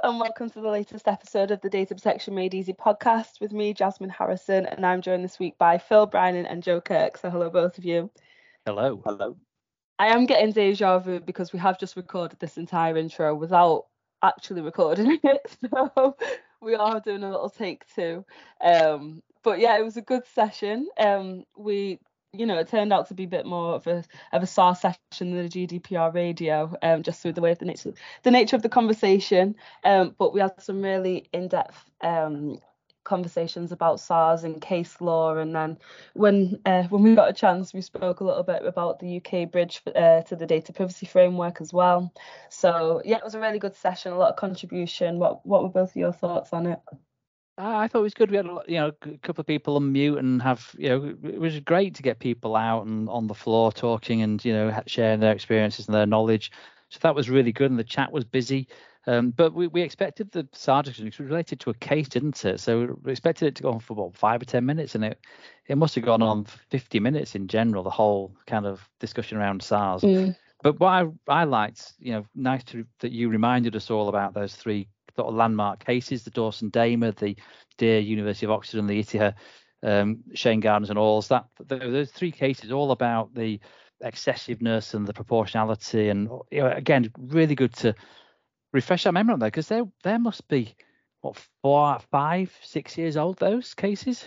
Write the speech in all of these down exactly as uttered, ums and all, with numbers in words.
and welcome to the latest episode of the Data Protection Made Easy podcast with me, Jasmine Harrison, and I'm joined this week by Phil Brynan and Joe Kirk. So hello, both of you. Hello. Hello. I am getting deja vu because we have just recorded this entire intro without actually recording it, so we are doing a little take two. Um, but yeah, it was a good session. Um, we, you know, it turned out to be a bit more of a of a SARS session than a G D P R radio, um, just through the way of the nature the nature of the conversation. Um, but we had some really in-depth um conversations about SARS and case law, and then when uh, when we got a chance, we spoke a little bit about the U K bridge uh, to the data privacy framework as well. So yeah, it was a really good session, a lot of contribution. What what were both of your thoughts on it? I thought it was good. We had, you know, a couple of people on mute and have, you know, it was great to get people out and on the floor talking and, you know, sharing their experiences and their knowledge. So that was really good, and the chat was busy. Um, but we, we expected the SARS discussion, because it was related to a case, didn't it? So we expected it to go on for what, five or ten minutes, and it it must have gone on for fifty minutes in general, the whole kind of discussion around SARS. Mm. But what I, I liked, you know, nice to, that you reminded us all about those three sort of landmark cases: the Dawson Damer, the Dear University of Oxford, and the Itiha um, Shane Gardners and Alls. That those three cases, all about the excessiveness and the proportionality, and, you know, again, really good to refresh our memory on that, because there there must be what four, five, six years old, those cases.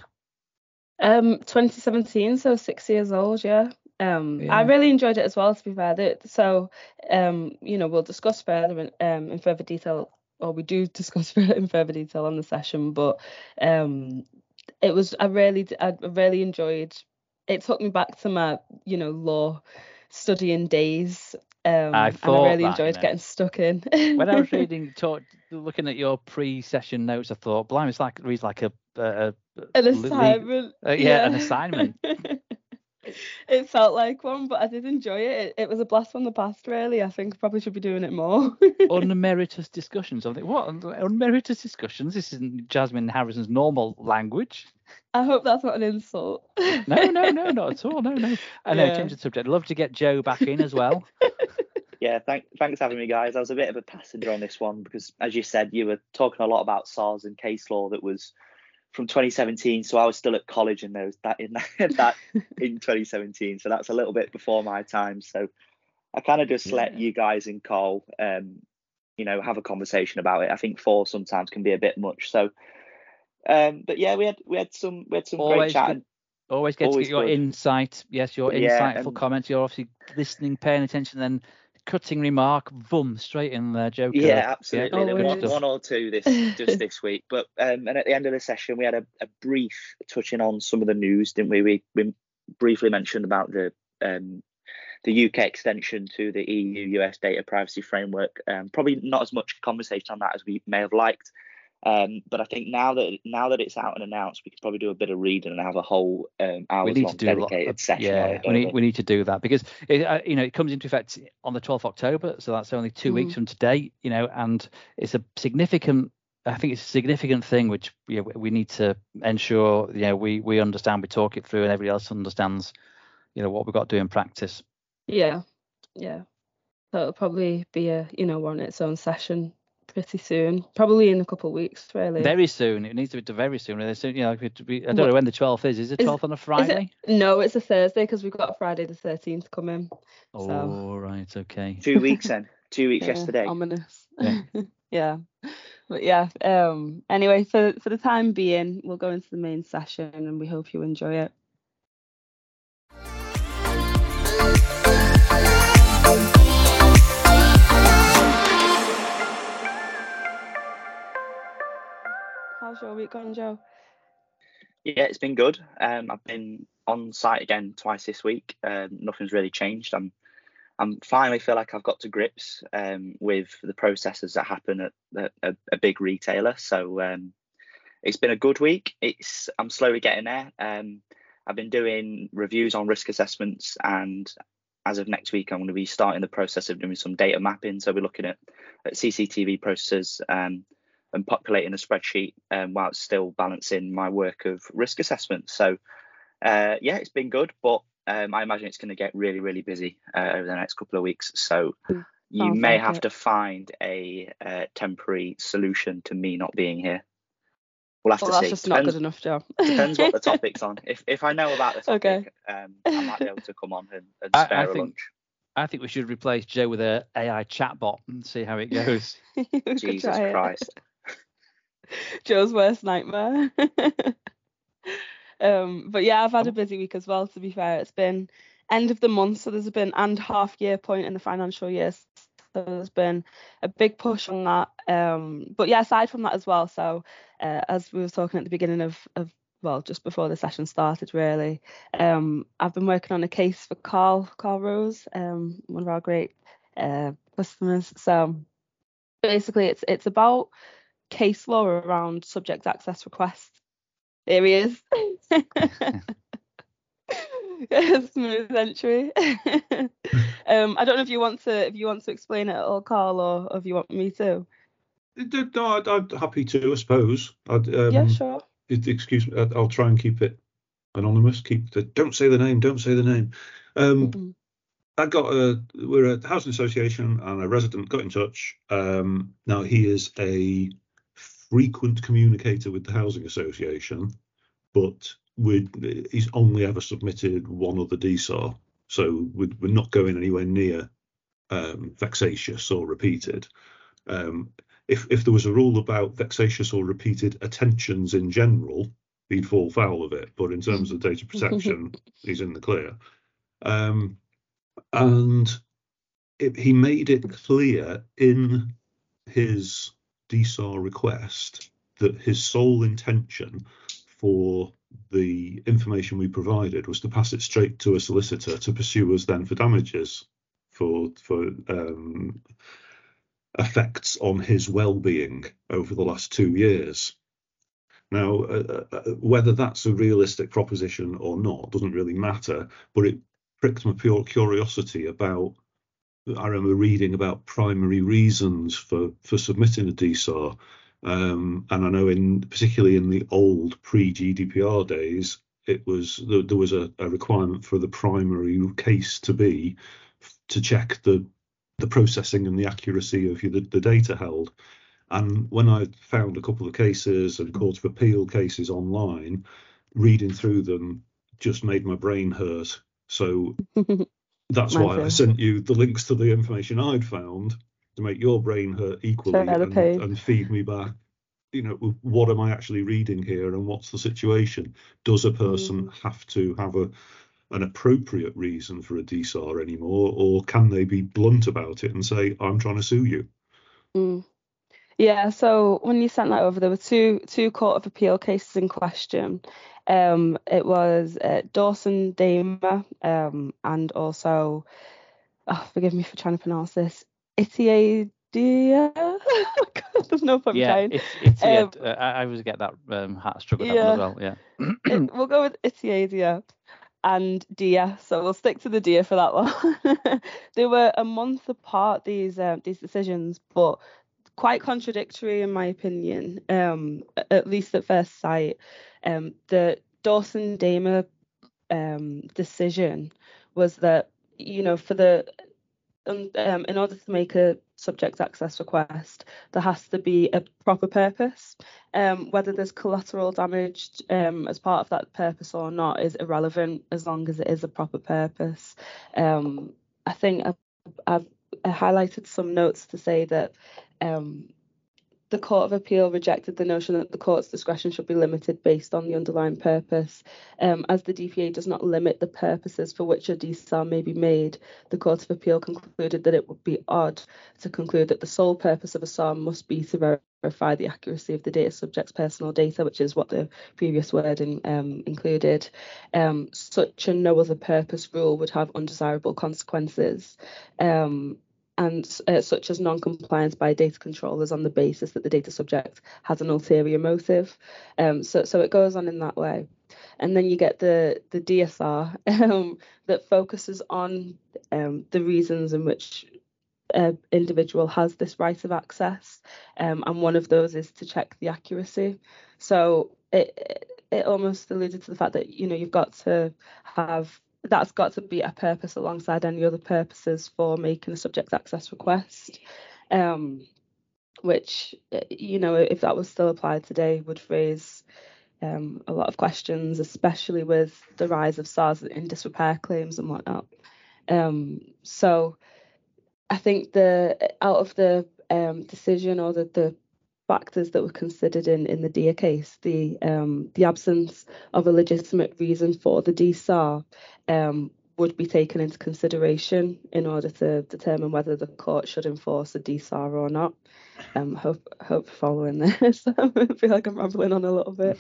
Um, twenty seventeen, so six years old, yeah. Um, yeah. I really enjoyed it as well, to be fair. So, um, you know, we'll discuss further in, um, in further detail, or we do discuss in further detail on the session. But um, it was, I really, I really enjoyed. It took me back to my, you know, law studying days. Um, I and I really that, enjoyed you know, getting stuck in. When I was reading, talk, looking at your pre-session notes, I thought, blimey, it's like it reads like a, a an assignment. Uh, yeah, yeah, an assignment. It felt like one, but I did enjoy it. it. It was a blast from the past, really. I think I probably should be doing it more. Unmeritorious discussions. I think, what? Unmeritorious discussions? This isn't Jasmine Harrison's normal language. I hope that's not an insult. No, no, no, not at all. No, no. I know, yeah. Change the subject. I'd love to get Joe back in as well. Yeah, thank, thanks for having me, guys. I was a bit of a passenger on this one because, as you said, you were talking a lot about SARS and case law that was from twenty seventeen. So I was still at college in those that in that, that in twenty seventeen. So that's a little bit before my time. So I kind of just yeah. let you guys and Carl, um, you know, have a conversation about it. I think four sometimes can be a bit much. So, um, but yeah, we had we had some we had some Always great chat. Good. Always get Always to get your good. insight. Yes, your yeah, insightful and, comments. You're obviously listening, paying attention, then cutting remark, boom, straight in there, Joe. Yeah, absolutely. Yeah, one, one or two this just this week. But um, and at the end of the session, we had a, a brief touching on some of the news, didn't we? We, we briefly mentioned about the um, the U K extension to the E U U S data privacy framework. Um, probably not as much conversation on that as we may have liked. Um, but I think now that now that it's out and announced, we could probably do a bit of reading and have a whole um, hours long dedicated of, session yeah, on it. We need, we need to do that because it, uh, you know, it comes into effect on the twelfth of October, so that's only two mm. weeks from today. You know, and it's a significant. I think it's a significant thing which, you know, we need to ensure, you know, we we understand, we talk it through, and everybody else understands, you know, what we've got to do in practice. Yeah, yeah. So it'll probably be a, you know, on its own session pretty soon, probably in a couple of weeks, really. Very soon. It needs to be very soon. Really soon. You know, it be, I don't what, know when the twelfth is. Is it twelfth on a Friday? It, no, it's a Thursday because we've got a Friday the thirteenth coming. Oh, so. right, okay. Two weeks then. Two weeks yeah, yesterday. Ominous. Yeah. yeah. But yeah. Um. Anyway, for for the time being, we'll go into the main session, and we hope you enjoy it. How's your week gone, Joe? Yeah, it's been good. Um, I've been on site again twice this week. Um, nothing's really changed. I'm, I'm finally feel like I've got to grips um, with the processes that happen at, at a, a big retailer. So um, it's been a good week. It's I'm slowly getting there. Um, I've been doing reviews on risk assessments, and as of next week, I'm going to be starting the process of doing some data mapping. So we're looking at, at C C T V processes. Um, and populating a spreadsheet um, while it's still balancing my work of risk assessment. So, uh, yeah, it's been good, but um, I imagine it's going to get really, really busy uh, over the next couple of weeks. So you Sounds may like have it. to find a uh, temporary solution to me not being here. We'll have Well, to that's see. just not Depends, good enough, Joe. depends what the topic's on. If if I know about the topic, Okay. um, I might be able to come on and, and I, spare I a think lunch. I think we should replace Joe with a AI chatbot and see how it goes. We could Jesus try it. Christ. Joe's worst nightmare. um, but yeah, I've had a busy week as well, to be fair. It's been end of the month, so there's been and half year point in the financial year. So there's been a big push on that. Um, but yeah, aside from that as well, so uh, as we were talking at the beginning of, of well, just before the session started, really, um, I've been working on a case for Carl, Carl Rose, um, one of our great uh, customers. So basically, it's it's about case law around subject access requests. There he is. Smooth entry. um, I don't know if you want to if you want to explain it at all, Carl, or, or if you want me to. No, I'd, I'm happy to, I suppose. I'd, um, Yeah, sure. Excuse me, I'll try and keep it anonymous. Keep the don't say the name. Don't say the name. Um, Mm-hmm. I got a we're a housing association, and a resident got in touch. Um, now he is a frequent communicator with the housing association, but we he's only ever submitted one other D S A R, so we're, we're not going anywhere near um, vexatious or repeated. Um, if if there was a rule about vexatious or repeated attentions in general, he'd fall foul of it. But in terms of data protection, he's in the clear. Um, and it, he made it clear in his D S A R request that his sole intention for the information we provided was to pass it straight to a solicitor to pursue us then for damages for for um, effects on his well-being over the last two years. Now, uh, uh, whether that's a realistic proposition or not doesn't really matter, but it pricked my pure curiosity about. I remember reading about primary reasons for, for submitting a D S A R, um, and I know in particularly in the old pre-G D P R days, it was there, there was a, a requirement for the primary case to be to check the the processing and the accuracy of the, the data held. And when I found a couple of cases and Court of Appeal cases online, reading through them just made my brain hurt. So that's Mine why I too. sent you the links to the information I'd found to make your brain hurt equally Share the and, pain. and feed me back, you know, what am I actually reading here and what's the situation? Does a person Mm. have to have a an appropriate reason for a D S A R anymore, or can they be blunt about it and say, I'm trying to sue you? Mm. Yeah, so when you sent that over, there were two two Court of Appeal cases in question. Um, it was uh, Dawson Damer, um, and also, oh, forgive me for trying to pronounce this, Itiedia. God, there's no point in Yeah, trying. it's it's yeah. Um, uh, I I always get that um, hat struck with that one as yeah, well. Yeah. it, we'll go with Itiedia and Dia. So we'll stick to the Dia for that one. They were a month apart, these uh, these decisions, but quite contradictory in my opinion, um, at least at first sight. Um, the Dawson Damer um, decision was that, you know, for the um, um, in order to make a subject access request, there has to be a proper purpose. Um, whether there's collateral damage um, as part of that purpose or not is irrelevant as long as it is a proper purpose. Um, I think I've, I've highlighted some notes to say that um, the Court of Appeal rejected the notion that the court's discretion should be limited based on the underlying purpose. Um, as the D P A does not limit the purposes for which a D S A R may be made, the Court of Appeal concluded that it would be odd to conclude that the sole purpose of a S A R must be to verify the accuracy of the data subject's personal data, which is what the previous wording um, included. Um, such a no other purpose rule would have undesirable consequences. Um, and uh, such as non-compliance by data controllers on the basis that the data subject has an ulterior motive. Um, so, so it goes on in that way. And then you get the, the D S A R um, that focuses on um, the reasons in which an individual has this right of access. Um, and one of those is to check the accuracy. So it, it almost alluded to the fact that, you know, you've got to have that's got to be a purpose alongside any other purposes for making a subject access request, um, which, you know, if that was still applied today, would raise um, a lot of questions, especially with the rise of SARS in disrepair claims and whatnot. Um, so I think the out of the um, decision or the, the factors that were considered in, in the Deere case, the um, the absence of a legitimate reason for the D S A R um, would be taken into consideration in order to determine whether the court should enforce a D S A R or not. Um, hope hope following this. I feel like I'm rambling on a little bit.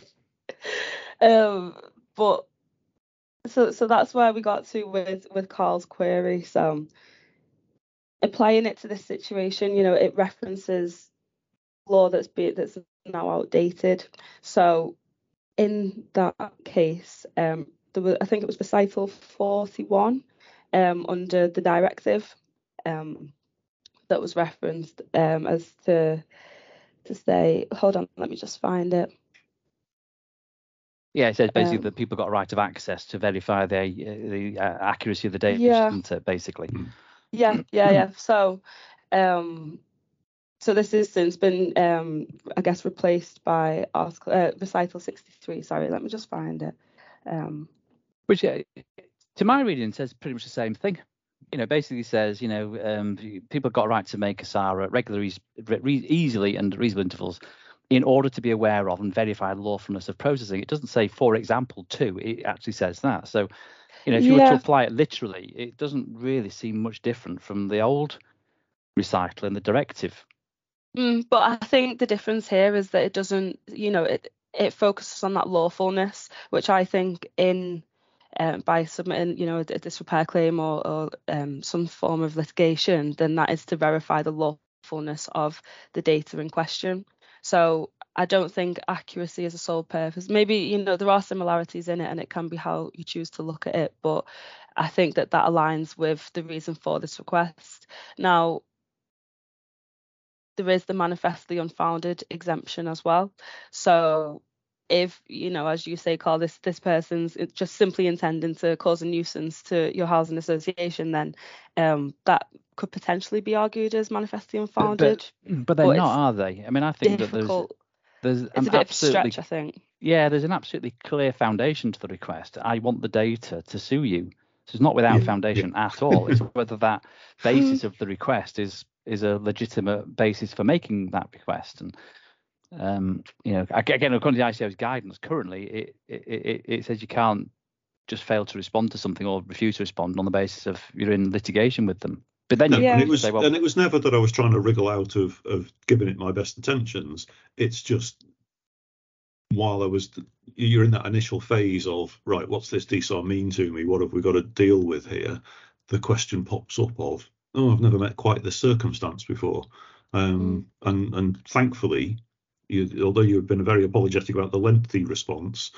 Um, but so so that's where we got to with with Carl's query. So applying it to this situation, you know, it references law that's be that's now outdated. So in that case, um, there was, I think it was recital forty-one um, under the directive um, that was referenced um, as to to say, hold on, let me just find it. Yeah, it says basically Um, that people got a right of access to verify the uh, the uh, accuracy of the data, Yeah. isn't it, basically? Yeah, yeah, yeah. So, um, so this has since been, um, I guess, replaced by article, uh, recital sixty-three. Sorry, let me just find it. Um, Which, uh, to my reading, says pretty much the same thing. You know, basically says, you know, um, people got a right to make a S A R at regular, eas- re- easily and reasonable intervals in order to be aware of and verify the lawfulness of processing. It doesn't say, for example, to. It actually says that. So, you know, if you were to yeah, apply it literally, it doesn't really seem much different from the old recital and the directive. mm, but I think the difference here is that it doesn't, you know, it it focuses on that lawfulness, which I think in um, by submitting, you know, a, a disrepair claim or, or um, some form of litigation, then that is to verify the lawfulness of the data in question. So I don't think accuracy is a sole purpose. Maybe, you know, there are similarities in it and it can be how you choose to look at it, but I think that that aligns with the reason for this request. Now, there is the manifestly unfounded exemption as well. So if, you know, as you say, Carl, this this person's just simply intending to cause a nuisance to your housing association, then um, that could potentially be argued as manifestly unfounded. But, but, but they're but not, it's are they? I mean, I think that there's difficult. there's It's an a bit absolutely of a stretch, I think. yeah, there's an absolutely clear foundation to the request. I want the data to sue you. So it's not without Yeah, foundation yeah. at all. It's whether that basis of the request is is a legitimate basis for making that request. And um, you know, again, according to the I C O's guidance, currently it it, it it says you can't just fail to respond to something or refuse to respond on the basis of you're in litigation with them. But then No, you Yeah. and can it was say, well, and it was never that I was trying to wriggle out of of giving it my best intentions. It's just while I was you're in that initial phase of right, what's this D S A R mean to me? What have we got to deal with here? The question pops up of, oh, I've never met quite this circumstance before. Um, Mm. and and thankfully, you, although you've been very apologetic about the lengthy response,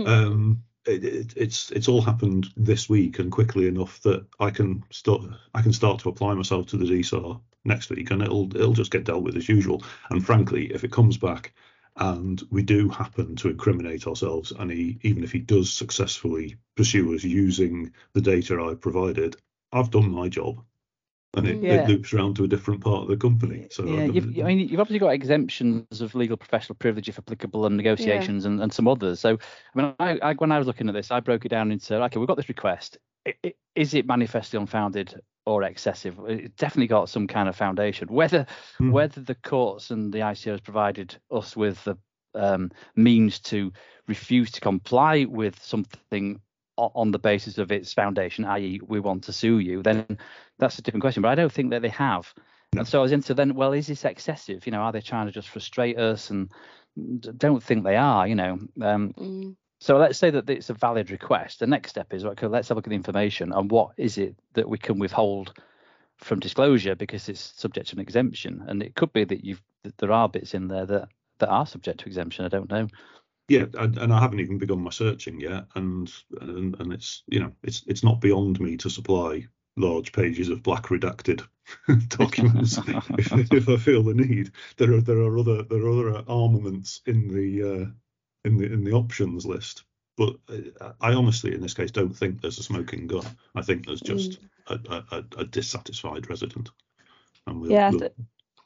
um, it, it, it's it's all happened this week and quickly enough that I can start I can start to apply myself to the D S A R next week, and it'll it'll just get dealt with as usual. And frankly, if it comes back and we do happen to incriminate ourselves, and he, even if he does successfully pursue us using the data I provided, I've done my job, and it, yeah. it loops around to a different part of the company. So yeah, I've, you've, I mean, you've obviously got exemptions of legal professional privilege if applicable and negotiations and, and some others. So, I mean, I, I, when I was looking at this, I broke it down into, okay, we've got this request. I, I, is it manifestly unfounded or excessive? It's definitely got some kind of foundation. Whether Hmm. whether the courts and the I C Os provided us with the um, means to refuse to comply with something on the basis of its foundation, that is we want to sue you, then that's a different question. But I don't think that they have. No. And so I was into then, well, is this excessive? You know, are they trying to just frustrate us? And don't think they are, you know. Um, Mm. so let's say that it's a valid request. The next step is, okay, let's have a look at the information and what is it that we can withhold from disclosure because it's subject to an exemption. And it could be that you've that there are bits in there that, that are subject to exemption. I don't know. Yeah, and, and I haven't even begun my searching yet, and, and and it's you know it's it's not beyond me to supply large pages of black redacted documents if, if I feel the need. There are there are other there are other armaments in the uh, in the in the options list, But uh, I honestly, in this case, don't think there's a smoking gun. I think there's just mm. a, a, a dissatisfied resident. And we'll, yeah, we'll... th-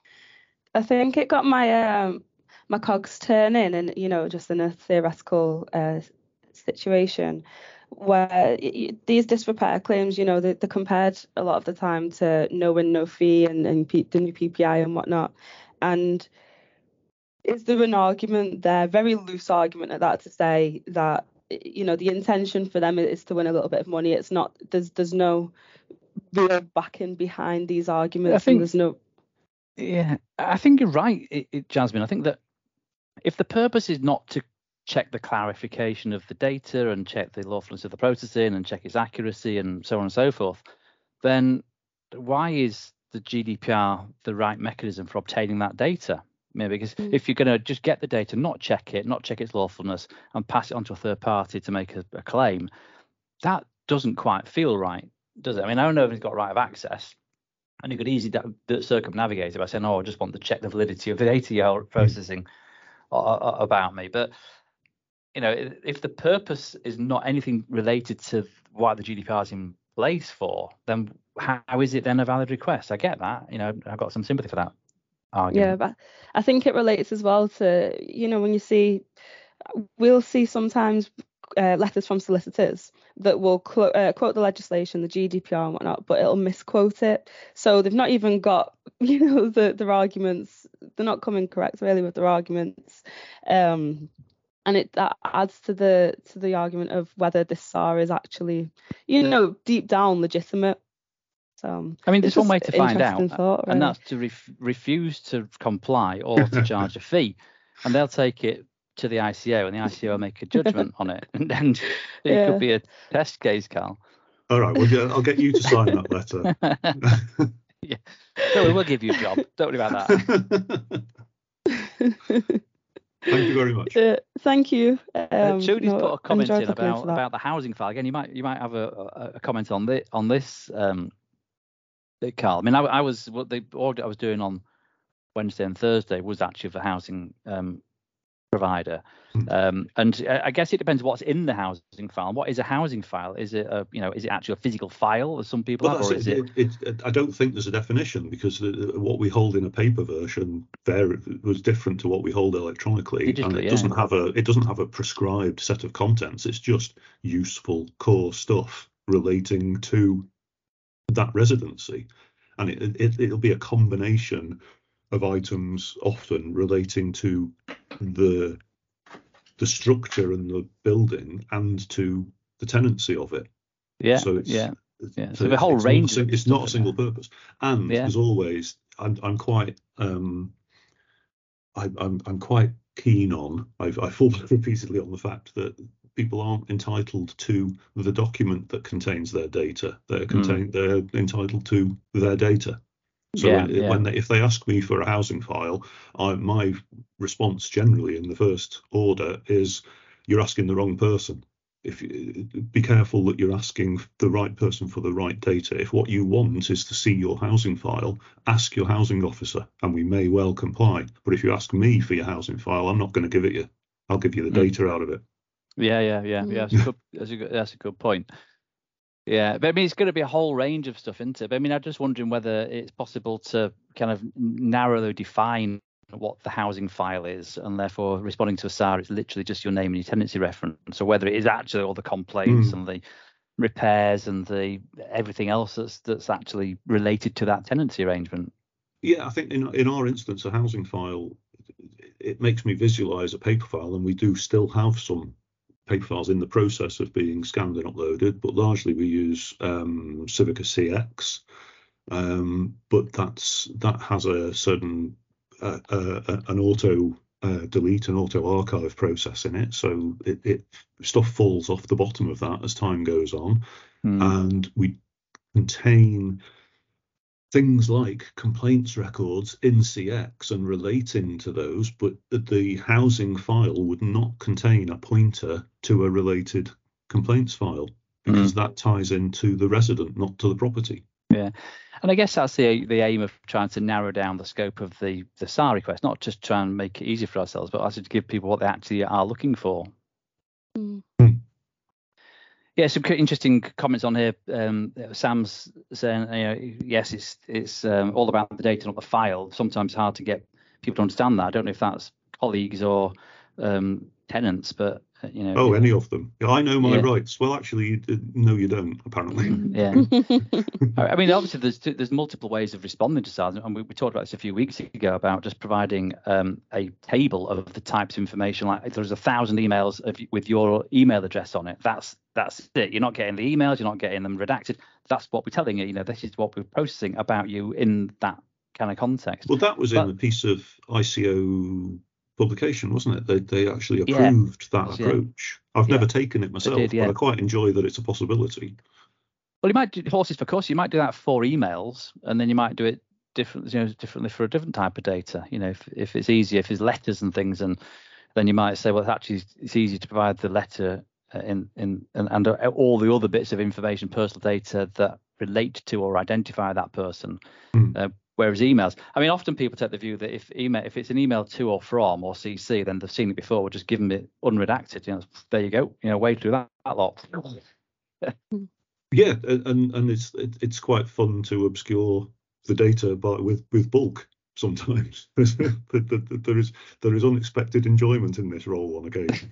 I think it got my um, my cogs turning, and you know, just in a theoretical uh, situation where y- these disrepair claims, you know, they, they're compared a lot of the time to no win, no fee, and and P- the new P P I and whatnot. And is there an argument there, very loose argument at that, to say that, you know, the intention for them is to win a little bit of money? It's not, there's there's no real backing behind these arguments. I think, and there's no. Yeah, I think you're right, it, it, Jasmine. I think that if the purpose is not to check the clarification of the data and check the lawfulness of the processing and check its accuracy and so on and so forth, then why is the G D P R the right mechanism for obtaining that data? Maybe because mm. if you're going to just get the data, not check it, not check its lawfulness, and pass it on to a third party to make a, a claim, that doesn't quite feel right, does it? I mean, I don't know if it's got right of access, and you could easily circumnavigate it by saying, "Oh, I just want to check the validity of the data you're processing mm. about me." But you know, if the purpose is not anything related to what the G D P R is in place for, then how is it then a valid request? I get that. You know, I've got some sympathy for that argument. Yeah, but I think it relates as well to, you know, when you see, we'll see sometimes uh, letters from solicitors that will clo- uh, quote the legislation, the G D P R and whatnot, but it'll misquote it. So they've not even got, you know, the, their arguments. They're not coming correct really with their arguments. Um, and it that adds to the to the argument of whether this S A R is actually, you know, deep down legitimate. So I mean, there's one way to find out, thought, really. and that's to ref- refuse to comply or to charge a fee, and they'll take it to the I C O, and the I C O will make a judgment on it, and, and it yeah. could be a test case, Carl. All right, well, I'll get you to sign that letter. Yeah, no, we'll give you a job. Don't worry about that. Thank you very much. Uh, thank you. Um, uh, Judy's no, put a comment in about about the housing file again. You might you might have a, a, a comment on this on this, um, Carl. I mean, I, I was what the audit I was doing on Wednesday and Thursday was actually for housing um, provider, um, and I guess it depends what's in the housing file. What is a housing file? Is it a you know is it actually a physical file as some people well, have, or is it, it, it? I don't think there's a definition, because the, what we hold in a paper version there was different to what we hold electronically, Digitally, and it yeah. doesn't have a it doesn't have a prescribed set of contents. It's just useful core stuff relating to that residency, and it, it it'll be a combination of items often relating to the the structure and the building and to the tenancy of it. Yeah. So it's, yeah. Yeah. So, so the whole it's range. Not a, it's not a single purpose. And yeah. as always, I'm I'm quite um I, I'm I'm quite keen on. I've I fall back repeatedly on the fact that people aren't entitled to the document that contains their data. They're contain mm. they're entitled to their data. So yeah, it, yeah. when they, if they ask me for a housing file, I, my response generally in the first order is, you're asking the wrong person. If you, be careful that you're asking the right person for the right data. If what you want is to see your housing file, ask your housing officer, and we may well comply. But if you ask me for your housing file, I'm not going to give it you. I'll give you the mm. data out of it. Yeah, yeah, yeah, yeah. That's a good, that's a good, that's a good point. Yeah, but I mean, it's going to be a whole range of stuff, isn't it? But I mean, I'm just wondering whether it's possible to kind of narrowly define what the housing file is, and therefore responding to a S A R, it's literally just your name and your tenancy reference. So whether it is actually all the complaints mm. and the repairs and the everything else that's that's actually related to that tenancy arrangement. Yeah, I think in in our instance, a housing file, it makes me visualize a paper file, and we do still have some paper files in the process of being scanned and uploaded, but largely we use um, Civica C X. Um, but that's that has a certain uh, uh, an auto uh, delete and auto archive process in it, so it, it stuff falls off the bottom of that as time goes on, mm. and we contain things like complaints records in C X and relating to those, but the housing file would not contain a pointer to a related complaints file, because mm. that ties into the resident, not to the property. Yeah, and I guess that's the the aim of trying to narrow down the scope of the the S A R request, not just try and make it easier for ourselves, but also to give people what they actually are looking for. Mm. Yeah, some interesting comments on here. Um, Sam's saying, you know, yes, it's it's um, all about the data, not the file. Sometimes it's hard to get people to understand that. I don't know if that's colleagues or um, tenants, but uh, you know. Oh, it, any of them. Yeah, I know my yeah. rights. Well, actually, you, no, you don't. Apparently. Yeah. I mean, obviously, there's there's multiple ways of responding to S A R S, and we, we talked about this a few weeks ago about just providing um, a table of the types of information. Like, if there's a thousand emails of, with your email address on it, that's that's it. You're not getting the emails, you're not getting them redacted. That's what we're telling you. You know, this is what we're processing about you in that kind of context. Well, that was but, in the piece of I C O publication, wasn't it? They they actually yeah, approved that was, approach. Yeah. I've yeah. never taken it myself, did, yeah. but I quite enjoy that it's a possibility. Well, you might do horses for courses. You might do that for emails, and then you might do it different, you know, differently for a different type of data. You know, if if it's easier, if it's letters and things, and then you might say, well, actually, it's easier to provide the letter in in and, and all the other bits of information, personal data that relate to or identify that person. Mm. Uh, whereas emails, I mean, often people take the view that if email, if it's an email to or from or C C, then they've seen it before. We'll just give them it unredacted. You know, there you go. You know, way through that, that lot. Yeah, and and it's it, it's quite fun to obscure the data, but with with bulk sometimes. there is there is unexpected enjoyment in this role on occasion.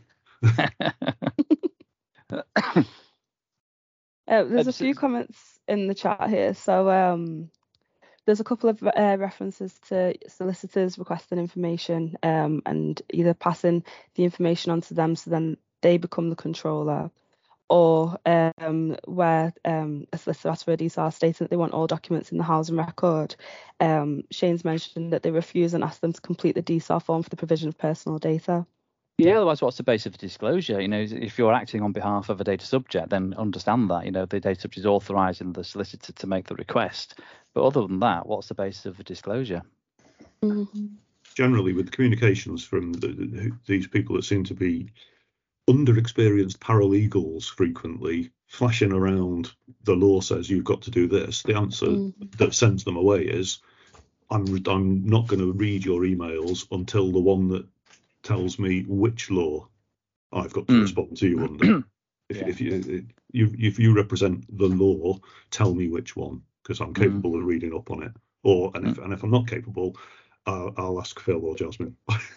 Uh, there's a few comments in the chat here. So um, there's a couple of uh, references to solicitors requesting information um, and either passing the information on to them so then they become the controller, or um, where um, a solicitor asked for a D S A R stating that they want all documents in the housing record. Um, Shane's mentioned that they refuse and ask them to complete the D S A R form for the provision of personal data. Yeah, otherwise, what's the basis of disclosure? You know, if you're acting on behalf of a data subject, then understand that, you know, the data subject is authorising the solicitor to make the request. But other than that, what's the basis of a disclosure? Mm-hmm. Generally, with communications from the, the, these people that seem to be underexperienced paralegals frequently flashing around, the law says you've got to do this, the answer mm-hmm. that sends them away is, I'm, I'm not going to read your emails until the one that tells me which law I've got to mm. respond to you under. if, yeah. if you, you if you represent the law, tell me which one, because I'm capable mm. of reading up on it. Or and if mm. and if I'm not capable, uh, I'll ask Phil or Jasmine.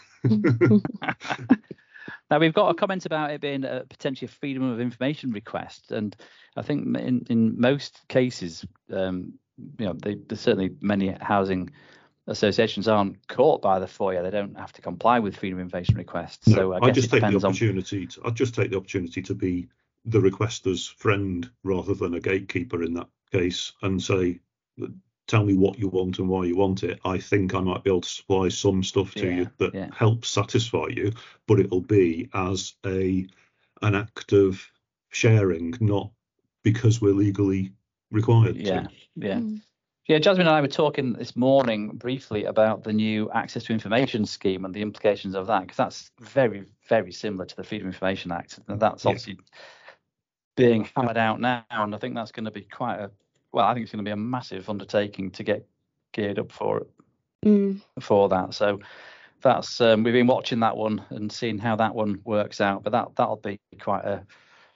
Now, we've got a comment about it being a potentially a freedom of information request, and I think in in most cases, um, you know, they, there's certainly many housing associations aren't caught by the F O I A. They don't have to comply with freedom of information requests. No, so I, I guess just it take the depends opportunity. on... To, I just take the opportunity to be the requester's friend rather than a gatekeeper in that case, and say, tell me what you want and why you want it. I think I might be able to supply some stuff to yeah, you that yeah. helps satisfy you, but it'll be as a an act of sharing, not because we're legally required yeah, to. Yeah. Mm. Yeah, Jasmine and I were talking this morning briefly about the new Access to Information scheme and the implications of that, because that's very, very similar to the Freedom of Information Act. And that's obviously yeah. being hammered out now. And I think that's going to be quite a, well, I think it's going to be a massive undertaking to get geared up for it, mm. for that. So that's, um, we've been watching that one and seeing how that one works out. But that, that'll be quite a,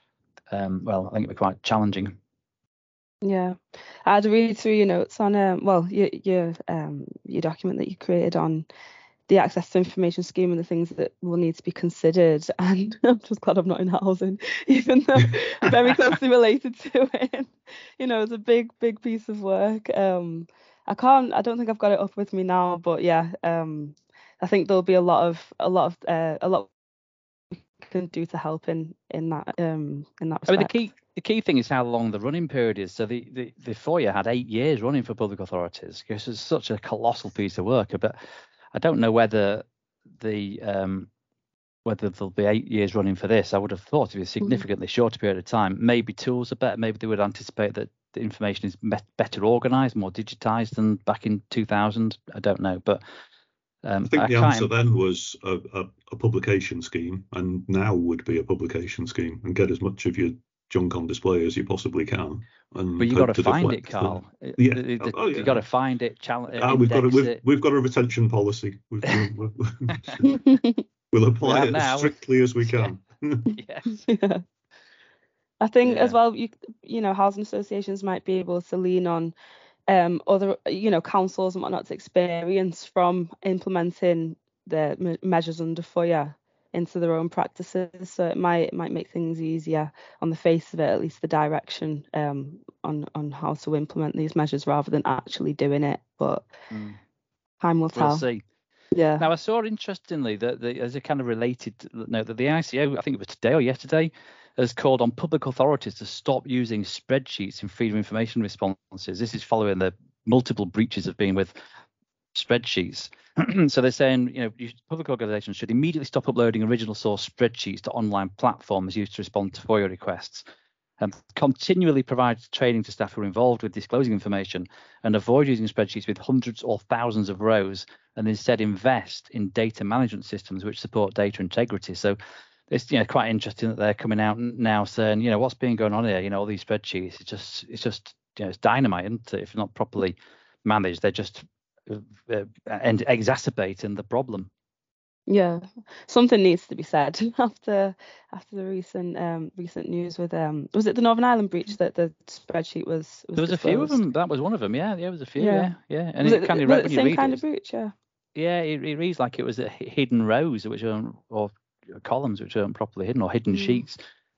um, well, I think it'll be quite challenging. Yeah, I had to read through your notes on um well your your um your document that you created on the access to information scheme and the things that will need to be considered, and I'm just glad I'm not in housing, even though I'm very closely related to it. You know, it's a big big piece of work. Um, I can't I don't think I've got it up with me now, but yeah, um, I think there'll be a lot of a lot of uh, a lot we can do to help in in that um in that respect. I mean, the key. The key thing is how long the running period is. So the, the, the F O I A had eight years running for public authorities, because it's such a colossal piece of work. But I don't know whether the um, whether there'll be eight years running for this. I would have thought it'd be a significantly mm-hmm. shorter period of time. Maybe tools are better. Maybe they would anticipate that the information is me- better organised, more digitised than back in two thousand. I don't know, but um, I think I the answer then was a, a, a publication scheme, and now would be a publication scheme, and get as much of your junk on display as you possibly can. And but you got to find it, Carl. The, yeah. The, the, oh, yeah. You got to find it. Challenge. Ah, we've got a we've, it. we've got a retention policy. We've, we'll, we'll apply we it now. as strictly as we can. Yes. Yeah. I think Yeah. as well, you you know, housing associations might be able to lean on um, other, you know, councils and whatnot's experience from implementing the me- measures under F O I A into their own practices. So it might it might make things easier on the face of it, at least the direction um, on on how to implement these measures rather than actually doing it. But Mm. time will tell. We'll see. Yeah. Now, I saw interestingly that the, as a kind of related note that the I C O, I think it was today or yesterday, has called on public authorities to stop using spreadsheets in freedom of information responses. This is following the multiple breaches of being with spreadsheets. So they're saying, you know, public organisations should immediately stop uploading original source spreadsheets to online platforms used to respond to F O I A requests, and continually provide training to staff who are involved with disclosing information, and avoid using spreadsheets with hundreds or thousands of rows, and instead invest in data management systems which support data integrity. So it's, you know, quite interesting that they're coming out now saying, you know, what's been going on here, you know, all these spreadsheets, it's just, it's just, you know, it's dynamite, isn't it? If not properly managed, they're just uh, and exacerbating the problem. Yeah, something needs to be said after after the recent um recent news with um was it the Northern Ireland breach that the spreadsheet was, was There was disclosed? a few of them. That was one of them. Yeah, yeah, there was a few. Yeah. Yeah, yeah. And Was it, it, kind of was read it when the you same read kind it, of breach? Yeah. yeah, it, it reads like it was a h- hidden rows which aren't, or columns which aren't properly hidden, or hidden Mm. sheets.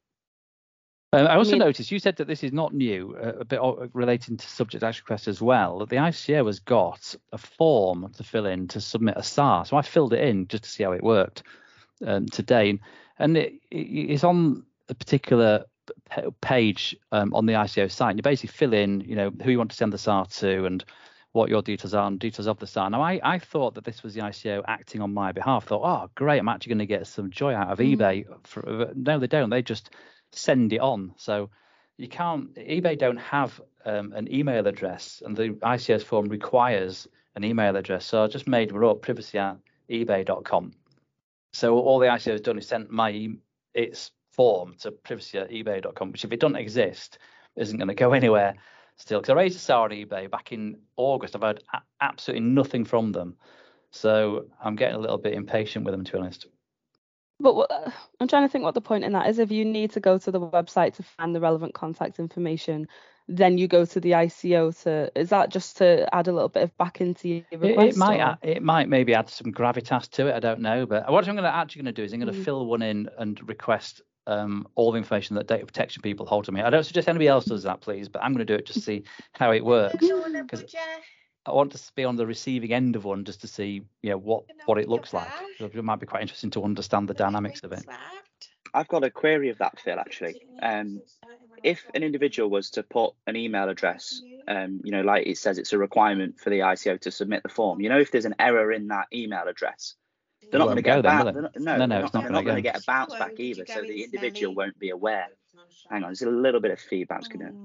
Um, I also mean- noticed you said that this is not new, uh, a bit o- relating to subject action request as well. That the I C O has got a form to fill in to submit a S A R. So I filled it in just to see how it worked um, today, and it, it, it's on a particular p- page um, on the I C O site. And you basically fill in, you know, who you want to send the S A R to and what your details are and details of the S A R. Now, I, I thought that this was the I C O acting on my behalf. I thought, oh, great, I'm actually going to get some joy out of Mm. eBay. For, no, they don't. They just send it on. So you can't, eBay don't have um, an email address, and the I C S form requires an email address. So I just made one up, privacy at ebay dot com. So all the I C O has done is sent my e- its form to privacy at ebay dot com, which if it doesn't exist, isn't going to go anywhere still. Because I raised a S A R on eBay back in August. I've had a- absolutely nothing from them. So I'm getting a little bit impatient with them, to be honest. But what, uh, I'm trying to think what the point in that is. If you need to go to the website to find the relevant contact information, then you go to the I C O to. Is that just to add a little bit of back into your It, request? it might or? add, it might maybe add some gravitas to it. I don't know. But what I'm going to actually going to do is I'm going to Mm. fill one in and request um, all the information that data protection people hold to me. I don't suggest anybody else does that, please, but I'm going to do it just to see how it works. Because I want to be on the receiving end of one just to see, you know, what what it looks like. So it might be quite interesting to understand the dynamics of it. I've got a query of that, Phil, actually. Um, if an individual was to put an email address, um, you know, like it says it's a requirement for the I C O to submit the form, you know, if there's an error in that email address, they're not going to get a bounce. No, no, no, they're it's not, not they're not going going to to get a bounce back either. So the individual won't be aware. Hang on, there's a little bit of feedback. Going to,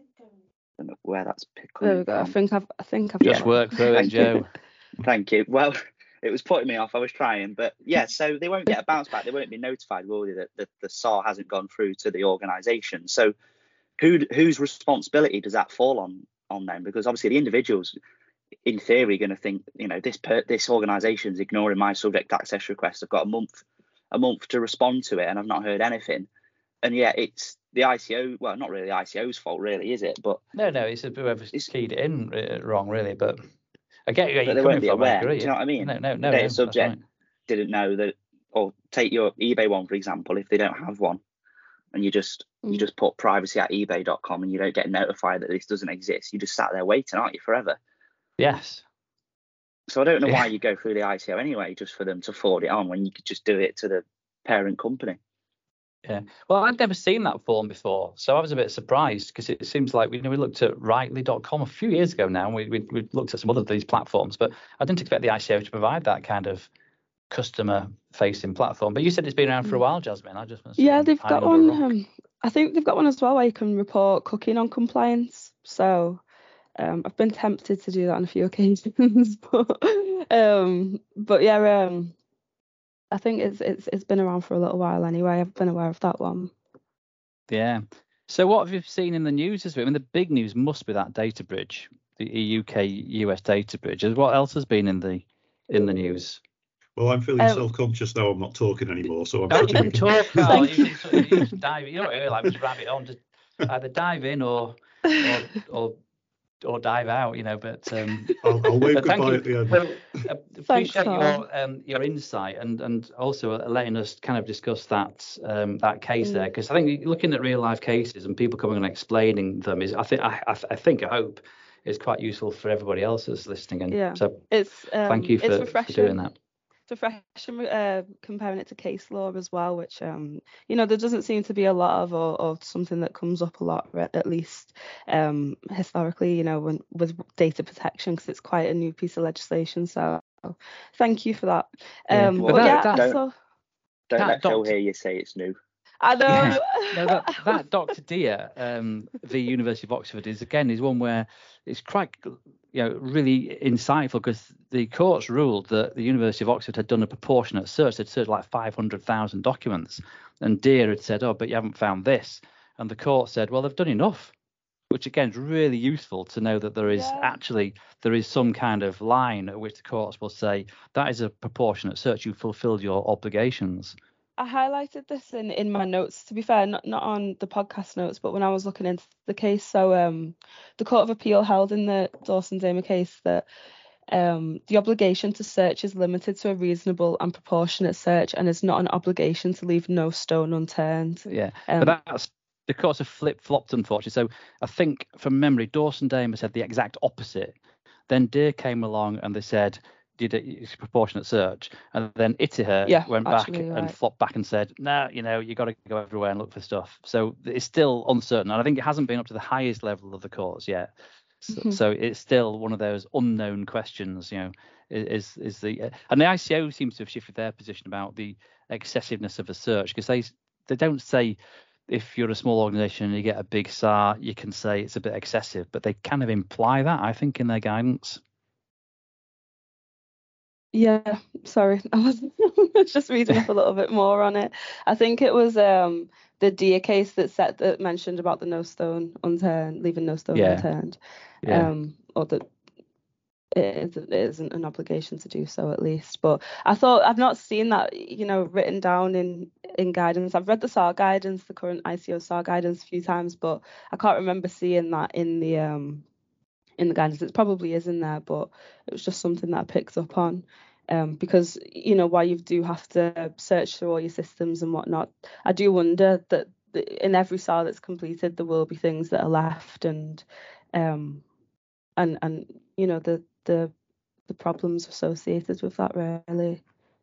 I don't know where that's coming There we go. I from. think I've I think I've Just got work through it, Thank you. Joe. Thank you. Well, it was putting me off. I was trying, but yeah. So they won't get a bounce back. They won't be notified, will they, that the, the S A R hasn't gone through to the organisation. So who whose responsibility does that fall on on them? Because obviously the individuals, in theory, going to think, you know, this per, this organisation's ignoring my subject access request. I've got a month a month to respond to it, and I've not heard anything. And yet it's the I C O. Well, not really the I C O's fault, really, is it? But No, no, it's whoever's it's, keyed it in uh, wrong, really. But I get where but you're they coming won't be from. aware. I agree. Do you know what I mean? No, no, no, the data no, subject that's right. didn't know that. Or take your eBay one, for example, if they don't have one, and you just Mm. you just put privacy at ebay dot com and you don't get notified that this doesn't exist, you just sat there waiting, aren't you, forever? Yes. So I don't know Yeah. why you go through the I C O anyway, just for them to forward it on when you could just do it to the parent company. Yeah. Well, I'd never seen that form before, so I was a bit surprised because it seems like we, you know, we looked at rightly dot com a few years ago now, and we, we we looked at some other of these platforms, but I didn't expect the I C O to provide that kind of customer-facing platform. But you said it's been around for a while, Jasmine. I just must Yeah, have been they've got hiding under a one. rock. Um, I think they've got one as well where you can report cooking non-compliance. So um, I've been tempted to do that on a few occasions, but um, but yeah, um, I think it's it's it's been around for a little while anyway. I've been aware of that one. Yeah. So what have you seen in the news this week? I mean, the big news must be that data bridge, the U K U S data bridge. What else has been in the in the news? Well, I'm feeling Um, self-conscious now. I'm not talking anymore, so I'm No, you shutting can it. talk, Carl. Thank You you. can, you can dive. You don't really like just rabbit on. Just either dive in or or or or dive out. You know. But um, I'll, I'll wave but thank goodbye you. at the end. Well, uh, appreciate Carl. your um, your insight and and also letting us kind of discuss that um, that case there, because I think looking at real life cases and people coming and explaining them is I think I I, I think I hope is quite useful for everybody else that's listening. And Yeah. so It's um, thank you it's for, for doing that. It's refreshing uh, comparing it to case law as well, which um, you know, there doesn't seem to be a lot of, or, or something that comes up a lot, at least um, historically, you know, when with data protection, because it's quite a new piece of legislation. So thank you for that. Yeah. Um, But but that- yeah, that- I don't saw. don't that let Phil doctor- hear you say it's new. I know. Yeah. No, that that Doctor Deer, um, the University of Oxford, is again is one where it's quite, you know, really insightful, because the courts ruled that the University of Oxford had done a proportionate search. They'd searched like five hundred thousand documents, and Deer had said, "Oh, but you haven't found this," and the court said, "Well, they've done enough," which again is really useful to know that there is Yeah. actually there is some kind of line at which the courts will say that is a proportionate search. You fulfilled your obligations. I highlighted this in, in my notes, to be fair, not not on the podcast notes, but when I was looking into the case. So um, the Court of Appeal held in the Dawson Damer case that um, the obligation to search is limited to a reasonable and proportionate search, and is not an obligation to leave no stone unturned. Yeah, Um, but that's the courts have flip flopped, unfortunately. So I think from memory, Dawson Damer said the exact opposite. Then Deer came along and they said did a proportionate search, and then Itiher Yeah, went actually, back you're and right. flopped back and said, no, you know, you got to go everywhere and look for stuff. So it's still uncertain, and I think it hasn't been up to the highest level of the courts yet. So, Mhm. so it's still one of those unknown questions, you know, is is the and the I C O seems to have shifted their position about the excessiveness of a search, because they they don't say if you're a small organisation and you get a big S A R, you can say it's a bit excessive, but they kind of imply that, I think, in their guidance. Yeah, sorry, I was just reading up a little bit more on it. I think it was um the Deer case that said that mentioned about the no stone unturned, leaving no stone Yeah. unturned, Yeah. um, or that it isn't, it isn't an obligation to do so, at least. But I thought I've not seen that, you know, written down in in guidance. I've read the S A R guidance, the current I C O S A R guidance, a few times, but I can't remember seeing that in the um in the guidance. It probably is in there, but it was just something that I picked up on. Um, because, you know, while you do have to search through all your systems and whatnot, I do wonder that the, in every S A R that's completed, there will be things that are left, and um, and and you know, the the the problems associated with that, really.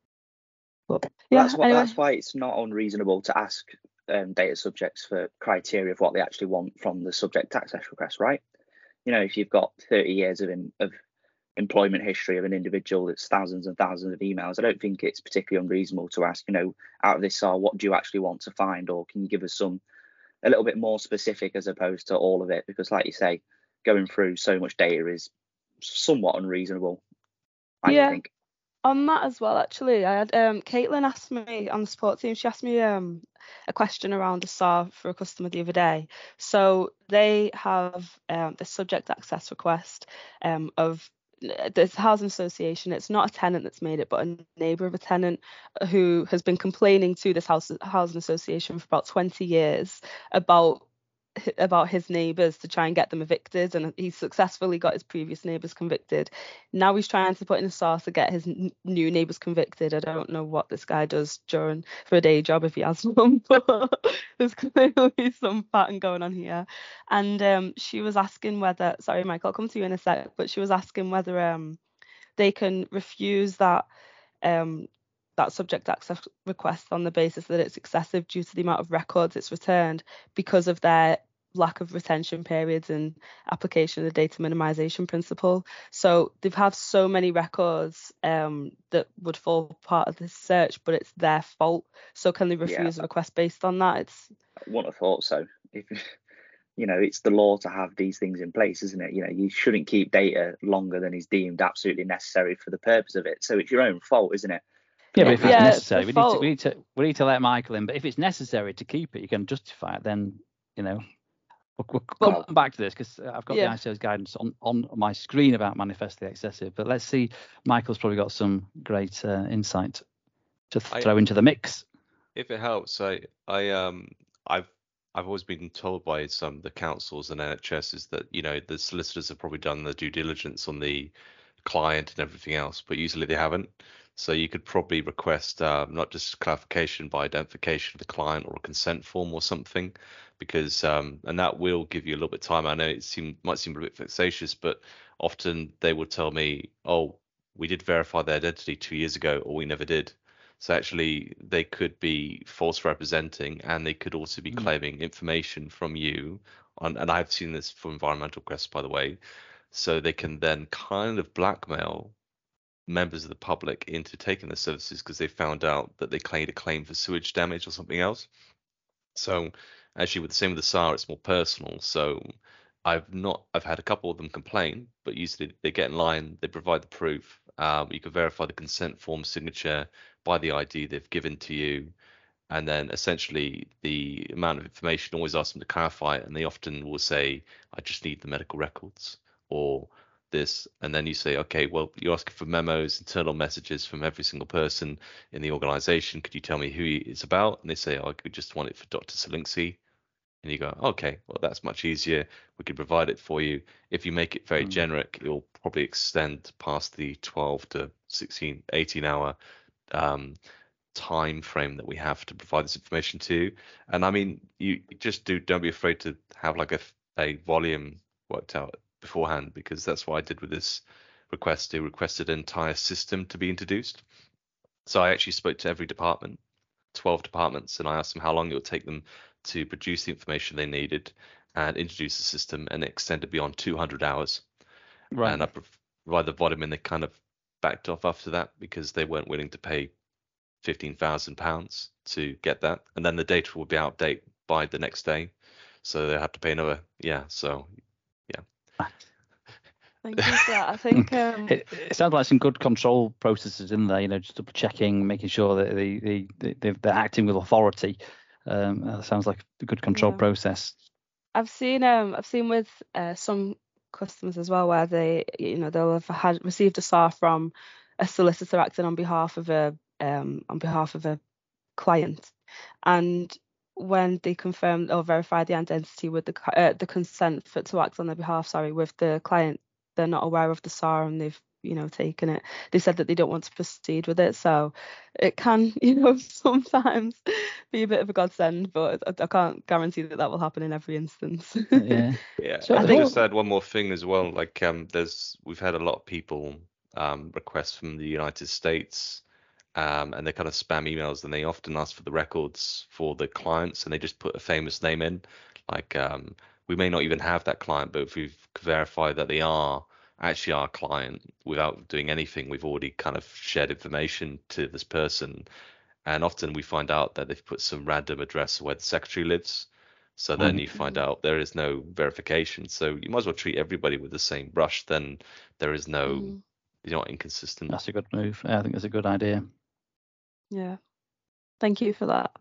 But Well, yeah, that's what anyway. that's why it's not unreasonable to ask um, data subjects for criteria of what they actually want from the subject access request, right? You know, if you've got thirty years of in, of employment history of an individual, that's thousands and thousands of emails, I don't think it's particularly unreasonable to ask, you know, out of this S A R, what do you actually want to find, or can you give us some a little bit more specific as opposed to all of it? Because, like you say, going through so much data is somewhat unreasonable, I Yeah. think. On that as well, actually, I had um Caitlin asked me on the support team, she asked me um a question around a S A R for a customer the other day. So they have um the subject access request um of this housing association. It's not a tenant that's made it, but a neighbour of a tenant who has been complaining to this house housing association for about twenty years about about his neighbours to try and get them evicted, and he successfully got his previous neighbours convicted. Now he's trying to put in a S A R to get his n- new neighbours convicted. I don't know what this guy does during for a day job, if he has one, but there's clearly some pattern going on here. And um, she was asking whether, sorry, Mike, I'll come to you in a sec, but she was asking whether um they can refuse that um that subject access request on the basis that it's excessive due to the amount of records it's returned, because of their lack of retention periods and application of the data minimization principle. So they've had so many records um, that would fall part of this search, but it's their fault. So can they refuse Yeah. a request based on that? It's I wouldn't have thought so. If you know, it's the law to have these things in place, isn't it? You know, you shouldn't keep data longer than is deemed absolutely necessary for the purpose of it. So it's your own fault, isn't it? Yeah, but if yeah, it's it's necessary, the we need, to, fault. we need to we need to let Michael in. But if it's necessary to keep it, you can justify it. Then, you know, We'll, we'll But- come back to this because I've got Yeah. the I C O's guidance on, on my screen about manifestly excessive. But let's see, Michael's probably got some great uh, insight to I- throw into the mix. If it helps, I I um I've I've always been told by some the councils and N H S is that, you know, the solicitors have probably done the due diligence on the client and everything else, but usually they haven't. So you could probably request uh, not just clarification by identification of the client or a consent form or something, because um, and that will give you a little bit of time. I know it seem, might seem a bit vexatious, but often they will tell me, oh, we did verify their identity two years ago, or we never did. So actually, they could be false representing, and they could also be Mm. claiming information from you. On, and I've seen this for environmental requests, by the way. So they can then kind of blackmail members of the public into taking the services because they found out that they claimed a claim for sewage damage or something else. So actually, with the same with the S A R, it's more personal. So I've not, I've had a couple of them complain, but usually they get in line, they provide the proof. Um, you can verify the consent form signature by the I D they've given to you. And then essentially the amount of information, always ask them to clarify it. And they often will say, I just need the medical records or this. And then you say, okay, well, you're asking for memos, internal messages from every single person in the organization. Could you tell me who it's about? And they say, oh, I could just want it for Doctor Salinsky. And you go, okay, well, that's much easier. We can provide it for you. If you make it very Mm. generic, it'll probably extend past the twelve to sixteen, eighteen hour um, time frame that we have to provide this information to. And I mean, you just do, don't be afraid to have like a, a volume worked out beforehand, because that's what I did with this request. They requested an entire system to be introduced. So I actually spoke to every department, twelve departments, and I asked them how long it would take them to produce the information they needed and introduce the system, and it extended beyond two hundred hours. Right. And I provided the volume, and they kind of backed off after that because they weren't willing to pay fifteen thousand pounds to get that. And then the data will be out of date by the next day. So they have to pay another. Yeah. So, yeah. Thank you for that. I think um, It, it sounds like some good control processes in there, you know, just double checking, making sure that the, the, the, they're acting with authority. Um, that sounds like a good control Yeah. process. I've seen um I've seen with uh, some customers as well where they you know they'll have had received a S A R from a solicitor acting on behalf of a um on behalf of a client, and when they confirm or verify the identity with the c- uh, the consent for to act on their behalf, sorry, with the client, they're not aware of the S A R and they've you know taken it. They said that they don't want to proceed with it, so it can you know sometimes be a bit of a godsend, but I, I can't guarantee that that will happen in every instance. Yeah. Yeah, So I'll the just whole- add one more thing as well. Like, um, there's we've had a lot of people um, request from the United States, um, and they kind of spam emails, and they often ask for the records for the clients, and they just put a famous name in. Like, um, we may not even have that client, but if we've verified that they are actually our client without doing anything, we've already kind of shared information to this person. And often we find out that they've put some random address where the secretary lives. So then Mm. you find out there is no verification. So you might as well treat everybody with the same brush. Then there is no, Mhm. you're not inconsistent. That's a good move. Yeah, I think that's a good idea. Yeah, thank you for that.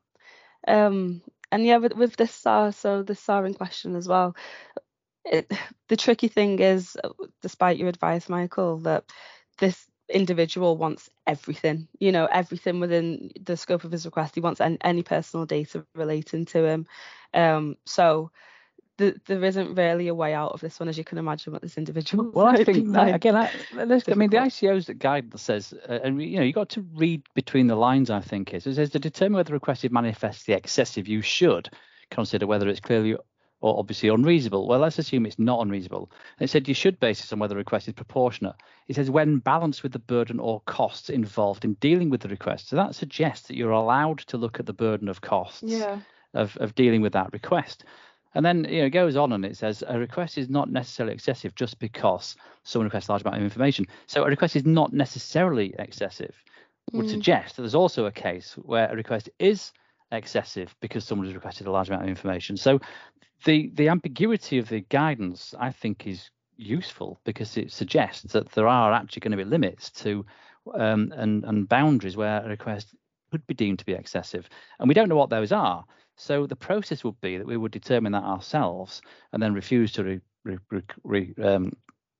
Um, and yeah, with with this S A R, so the S A R in question as well. It, the tricky thing is, uh, despite your advice, Michael, that this individual wants everything, you know, everything within the scope of his request. He wants any, any personal data relating to him. Um, so th- there isn't really a way out of this one, as you can imagine, what this individual. Well, I might think be that, like. again, I, let's, I mean, the difficult. I C O's guidance says, uh, and you know, you got to read between the lines. I think is it says to determine whether the request is manifestly excessive, you should consider whether it's clearly or obviously unreasonable. Well, let's assume it's not unreasonable. And it said you should base this on whether the request is proportionate. It says when balanced with the burden or costs involved in dealing with the request. So that suggests that you're allowed to look at the burden of costs Yeah. of, of dealing with that request. And then you know, it goes on and it says a request is not necessarily excessive just because someone requests a large amount of information. So a request is not necessarily excessive would Mm. suggest that there's also a case where a request is excessive because someone has requested a large amount of information. So the the ambiguity of the guidance, I think, is useful because it suggests that there are actually going to be limits to um, and and boundaries where a request could be deemed to be excessive, and we don't know what those are. So the process would be that we would determine that ourselves and then refuse to re, re, re, re, um,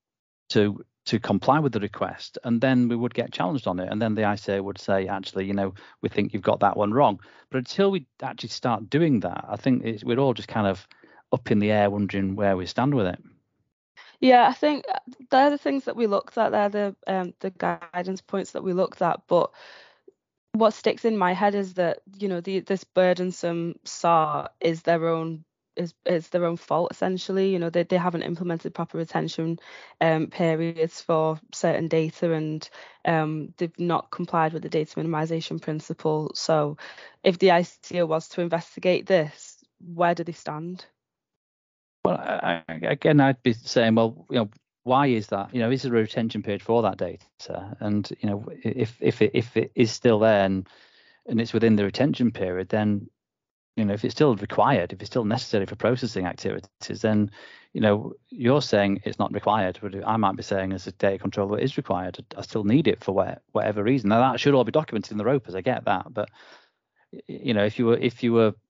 to to comply with the request, and then we would get challenged on it, and then the I C A would say, actually, you know, we think you've got that one wrong. But until we actually start doing that, I think it's, we're all just kind of up in the air wondering where we stand with it. Yeah, I think they're the things that we looked at. They're the um, the guidance points that we looked at. But what sticks in my head is that, you know, the this burdensome S A R is their own is is their own fault, essentially. You know, they, they haven't implemented proper retention um, periods for certain data, and um, they've not complied with the data minimization principle. So if the I C A was to investigate this, where do they stand? Well, I, I, again, I'd be saying, well, you know, why is that? You know, is there a retention period for that data? And, you know, if if it if it is still there and and it's within the retention period, then, you know, if it's still required, if it's still necessary for processing activities, then, you know, you're saying it's not required, but I might be saying as a data controller it is required. I still need it for where, whatever reason. Now that should all be documented in the ROPAs. I get that, but, you know, if you were if you were,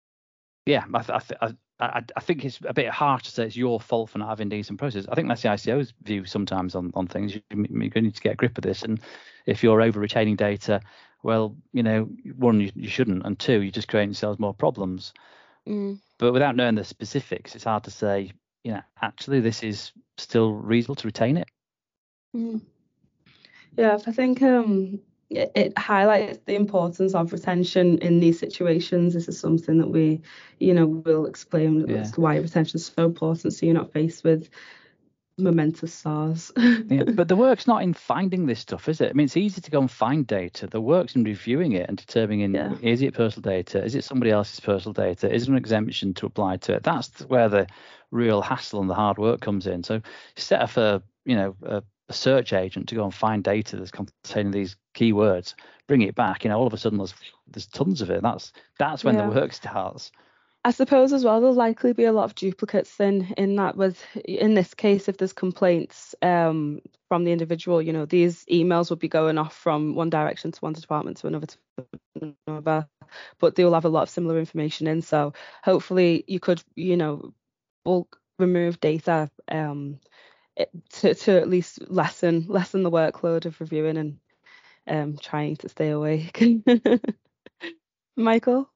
yeah, I I I, I think it's a bit harsh to say it's your fault for not having decent process. I think that's the I C O's view sometimes on, on things. You, you're going to need to get a grip of this. And if you're over retaining data, well, you know, one, you, you shouldn't. And two, you're just creating yourselves more problems. Mm. But without knowing the specifics, it's hard to say, you know, actually, this is still reasonable to retain it. Mm. Yeah, I think um, it, it highlights the importance of retention in these situations. This is something that we, you know, will explain Yeah. as to why retention is so important, so you're not faced with momentous S A Rs. Yeah, but the work's not in finding this stuff, is it? I mean, it's easy to go and find data. The work's in reviewing it and determining, Yeah. is it personal data? Is it somebody else's personal data? Is there an exemption to apply to it? That's where the real hassle and the hard work comes in. So set up a, you know, a, a search agent to go and find data that's containing these keywords, bring it back. You know, all of a sudden there's there's tons of it. That's that's when Yeah. the work starts. I suppose as well there'll likely be a lot of duplicates in in that with in this case if there's complaints um from the individual, you know, these emails would be going off from one direction to one department to another to another, but they will have a lot of similar information in. So hopefully you could, you know, bulk remove data um it, to to at least lessen lessen the workload of reviewing and um trying to stay awake. Michael?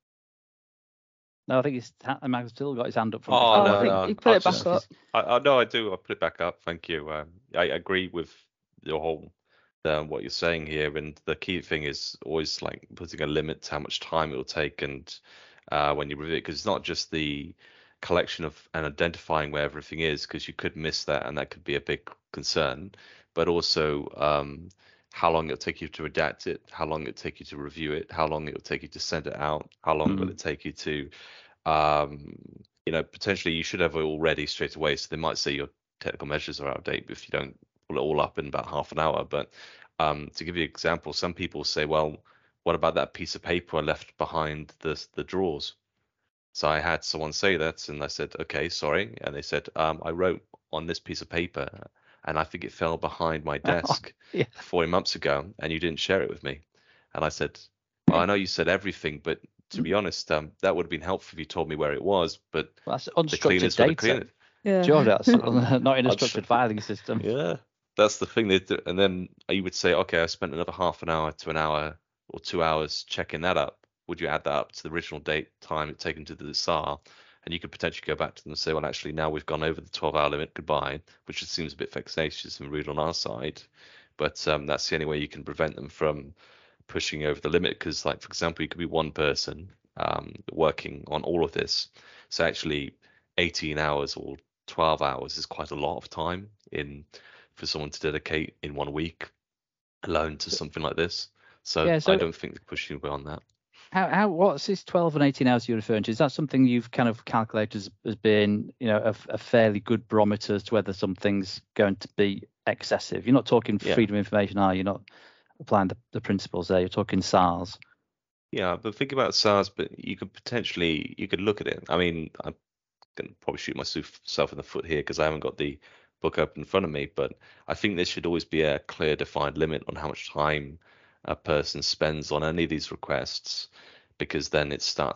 No, I think he's Michael's still got his hand up. From Oh, Oh, no, I think no. you put I've it back just- up. I, I no, I do. I put it back up. Thank you. Um, I agree with your whole um, what you're saying here, and the key thing is always like putting a limit to how much time it will take, and uh, when you review it, because it's not just the collection of and identifying where everything is, because you could miss that, and that could be a big concern, but also um, how long it'll take you to redact it, how long it'll take you to review it, how long it'll take you to send it out, how long will Mm. it take you to um, you know, potentially you should have it all ready straight away. So they might say your technical measures are out of date if you don't pull it all up in about half an hour. But um, to give you an example, some people say, well, what about that piece of paper I left behind the the drawers? So I had someone say that, and I said, okay, sorry. And they said, um, I wrote on this piece of paper, and I think it fell behind my desk Yeah. forty months ago, and you didn't share it with me. And I said, well, I know you said everything, but to be honest, um, that would have been helpful if you told me where it was. But Well, that's the unstructured cleaner's got to clean data. it. Yeah. Sure, that's not in a I'm structured sure- filing system. Yeah, that's the thing. They do. And then you would say, okay, I spent another half an hour to an hour or two hours checking that up. Would you add that up to the original date time it taken to do the S A R? And you could potentially go back to them and say, well, actually, now we've gone over the twelve hour limit. Goodbye, which just seems a bit vexatious and rude on our side. But um, that's the only way you can prevent them from pushing over the limit. Because, like, for example, you could be one person um, working on all of this. So actually, eighteen hours or twelve hours is quite a lot of time in for someone to dedicate in one week alone to something like this. So, Yeah, so- I don't think they're pushing beyond that. How how what's this twelve and eighteen hours you're referring to? Is that something you've kind of calculated as, as being, you know, a, a fairly good barometer as to whether something's going to be excessive? You're not talking Yeah. freedom of information, are you? You're not applying the, the principles there. You're talking S A Rs. Yeah, but think about S A Rs, but you could potentially, you could look at it. I mean, I'm going to probably shoot myself in the foot here because I haven't got the book up in front of me, but I think there should always be a clear defined limit on how much time a person spends on any of these requests, because then it starts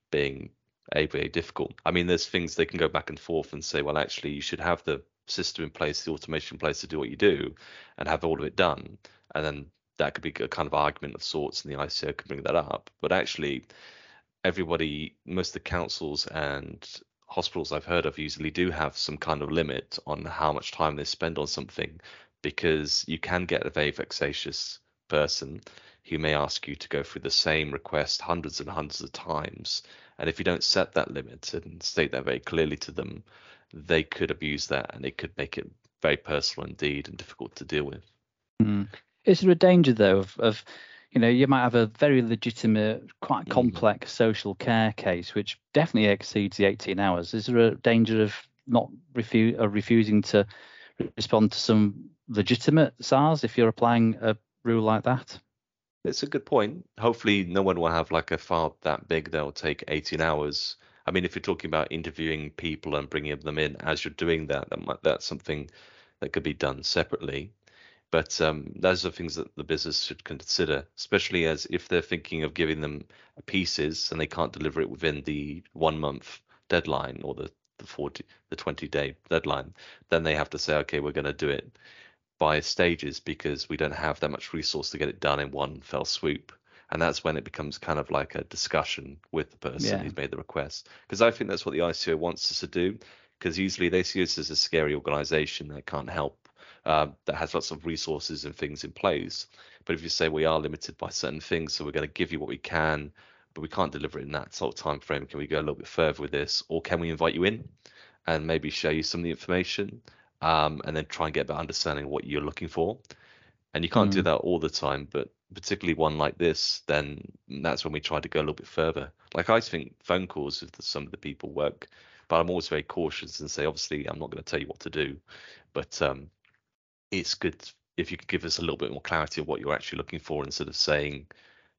being a very difficult. I mean, there's things they can go back and forth and say, well, actually, you should have the system in place, the automation in place to do what you do, and have all of it done. And then that could be a kind of argument of sorts, and the I C O could bring that up. But actually, everybody, most of the councils and hospitals I've heard of usually do have some kind of limit on how much time they spend on something, because you can get a very vexatious person who may ask you to go through the same request hundreds and hundreds of times. And if you don't set that limit and state that very clearly to them, they could abuse that, and it could make it very personal indeed and difficult to deal with. Mm. Is there a danger, though, of, of, you know, you might have a very legitimate, quite complex mm. social care case, which definitely exceeds the eighteen hours. Is there a danger of not refu- or refusing to respond to some legitimate S A Rs if you're applying a rule like that? It's a good point. Hopefully no one will have like a file that big that'll take eighteen hours. I mean, if you're talking about interviewing people and bringing them in as you're doing that, that might, that's something that could be done separately. But um, those are things that the business should consider, especially as if they're thinking of giving them pieces and they can't deliver it within the one month deadline or the, the forty, the twenty day deadline, then they have to say, okay, we're going to do it by stages because we don't have that much resource to get it done in one fell swoop. And that's when it becomes kind of like a discussion with the person yeah. who's made the request. Because I think that's what the I C O wants us to do, because usually they see us as a scary organization that can't help, uh, that has lots of resources and things in place. But if you say we are limited by certain things, so we're going to give you what we can, but we can't deliver it in that sort of time frame, can we go a little bit further with this? Or can we invite you in and maybe show you some of the information? Um, and then try and get a better understanding of what you're looking for. And you can't mm. do that all the time, but particularly one like this, then that's when we try to go a little bit further. Like I think phone calls with some of the people work, but I'm always very cautious and say, obviously, I'm not going to tell you what to do, but um, it's good if you could give us a little bit more clarity of what you're actually looking for instead of saying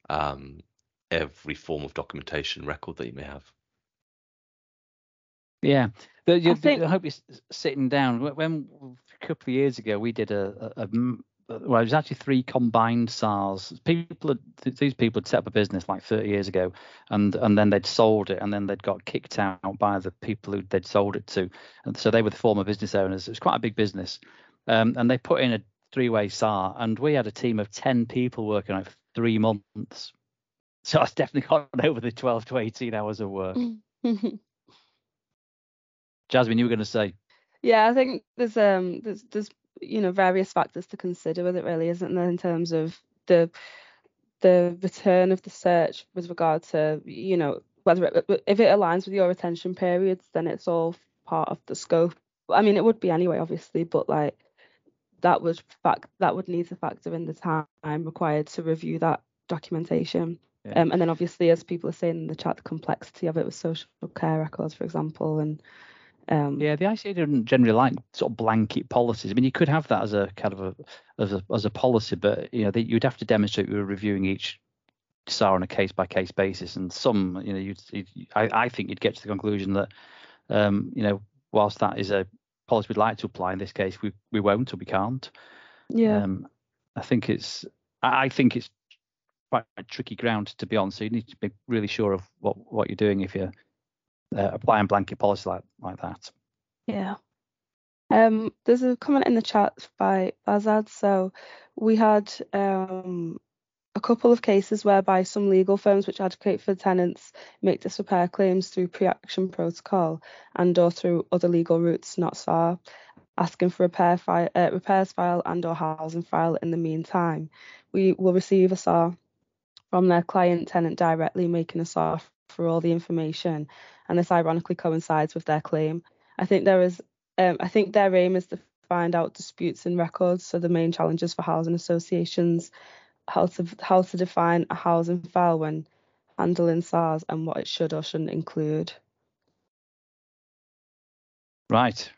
um, every form of documentation record that you may have. Yeah, the, you, I, think, I hope you're sitting down. When a couple of years ago we did a, a, a well, it was actually three combined S A Rs. People, had, these people had set up a business like thirty years ago, and and then they'd sold it, and then they'd got kicked out by the people who they'd sold it to, and so they were the former business owners. It was quite a big business, um, and they put in a three-way S A R, and we had a team of ten people working on it for three months. So that's definitely gone over the twelve to eighteen hours of work. Jasmine, you were going to say? Yeah, I think there's um there's there's you know various factors to consider with it, really, isn't there, in terms of the the return of the search with regard to, you know, whether it, if it aligns with your retention periods, then it's all part of the scope. I mean, it would be anyway, obviously, but like that would fact that would need to factor in the time required to review that documentation. Yeah. Um, and then obviously, as people are saying in the chat, the complexity of it with social care records, for example, and Um, yeah, the I C A don't generally like sort of blanket policies. I mean, you could have that as a kind of a as a as a policy, but you know, they, you'd have to demonstrate you were reviewing each S A R on a case by case basis. And some, you know, you'd, you'd I, I think you'd get to the conclusion that, um, you know, whilst that is a policy we'd like to apply, in this case, we we won't or we can't. Yeah. Um, I think it's I, I think it's quite a tricky ground, to be honest. So you need to be really sure of what what you're doing if you're Uh, applying blanket policy like like that. Yeah. Um, there's a comment in the chat by Azad. So we had um, a couple of cases whereby some legal firms which advocate for tenants make disrepair claims through pre-action protocol and or through other legal routes, not S A R, asking for repair fi- uh, repairs file and or housing file in the meantime. We will receive a S A R from their client tenant directly, making a S A R for all the information, and this ironically coincides with their claim. I think there is, um, I think their aim is to find out disputes in records. So the main challenges for housing associations, how to how to define a housing file when handling S A Rs, and what it should or shouldn't include. Right.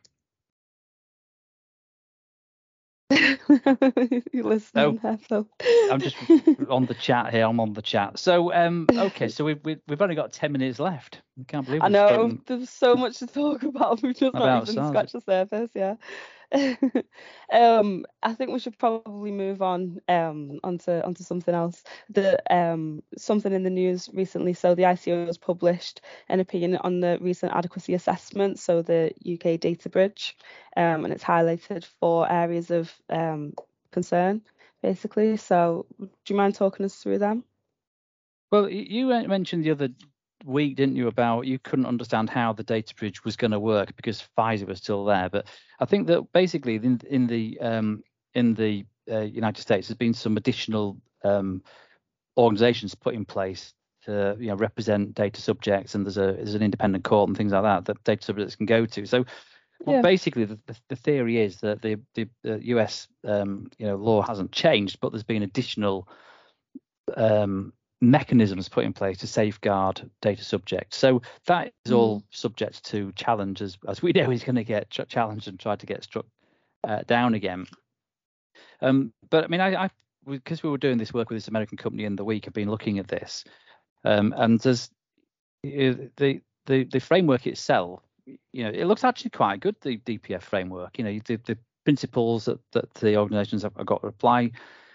You listening? Oh, there, I'm just on the chat here. I'm on the chat. So, um, okay, so we've we've, we've only got ten minutes left. I can't believe. I know there's so much to talk about. We've just not even S A Rs. scratched the surface. Yeah. um, I think we should probably move on um, onto onto something else. The um, something in the news recently. So the I C O has published an opinion on the recent adequacy assessment. So the U K data bridge, um, and it's highlighted four areas of um, concern, basically. So do you mind talking us through them? Well, you mentioned the other week, didn't you, about you couldn't understand how the data bridge was going to work because Pfizer was still there. But I think that basically in, in the um, in the uh, United States, there's been some additional um, organisations put in place to you know represent data subjects, and there's a there's an independent court and things like that that data subjects can go to. So, well, Yeah. basically the, the, the theory is that the the, the U S um, you know law hasn't changed, but there's been additional um, mechanisms put in place to safeguard data subjects. So that is all mm. subject to challenge, as, as we know is going to get ch- challenged and tried to get struck uh, down again. Um, but I mean, I, I because we were doing this work with this American company in the week, I've been looking at this, um, and there's the the the framework itself. You know, it looks actually quite good. The D P F framework. You know, the, the principles that, that the organisations have, have got to apply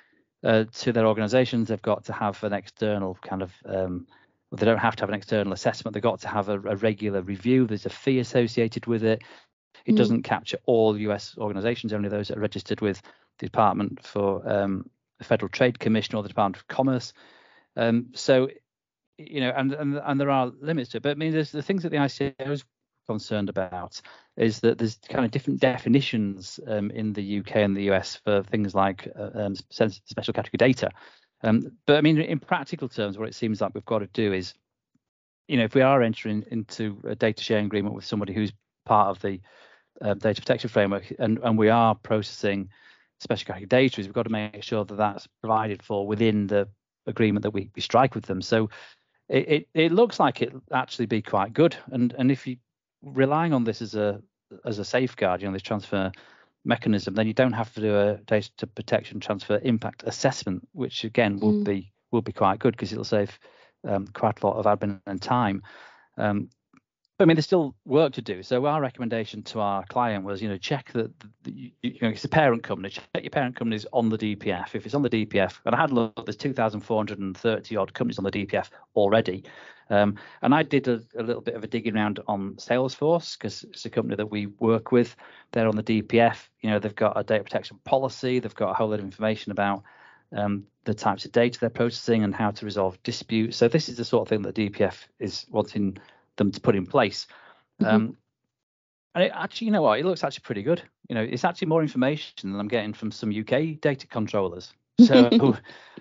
Uh, to their organisations, they've got to have an external kind of, um, well, they don't have to have an external assessment. They've got to have a, a regular review. There's a fee associated with it. It mm. doesn't capture all U S organisations, only those that are registered with the Department for um, the Federal Trade Commission or the Department of Commerce. Um, so, you know, and, and and there are limits to it. But I mean, there's the things that the I C O is concerned about is that there's kind of different definitions um, in the U K and the U S for things like uh, um, special category data. Um, but I mean, in practical terms, what it seems like we've got to do is, you know, if we are entering into a data sharing agreement with somebody who's part of the uh, data protection framework, and, and we are processing special category data, is we've got to make sure that that's provided for within the agreement that we, we strike with them. So it, it, it looks like it actually be quite good. And and if you relying on this as a as a safeguard, you know, this transfer mechanism, then you don't have to do a data protection transfer impact assessment, which again will mm. be will be quite good because it'll save um, quite a lot of admin and time. Um, but I mean, there's still work to do. So our recommendation to our client was, you know, check that you, you know it's a parent company. Check your parent company's on the D P F. If it's on the D P F, and I had a look, there's two thousand four hundred thirty odd companies on the D P F already. Um, and I did a, a little bit of a digging around on Salesforce because it's a company that we work with. They're on the D P F. You know, they've got a data protection policy. They've got a whole lot of information about um, the types of data they're processing and how to resolve disputes. So this is the sort of thing that D P F is wanting them to put in place. Mm-hmm. Um, and it actually, you know what, it looks actually pretty good. You know, it's actually more information than I'm getting from some U K data controllers. So,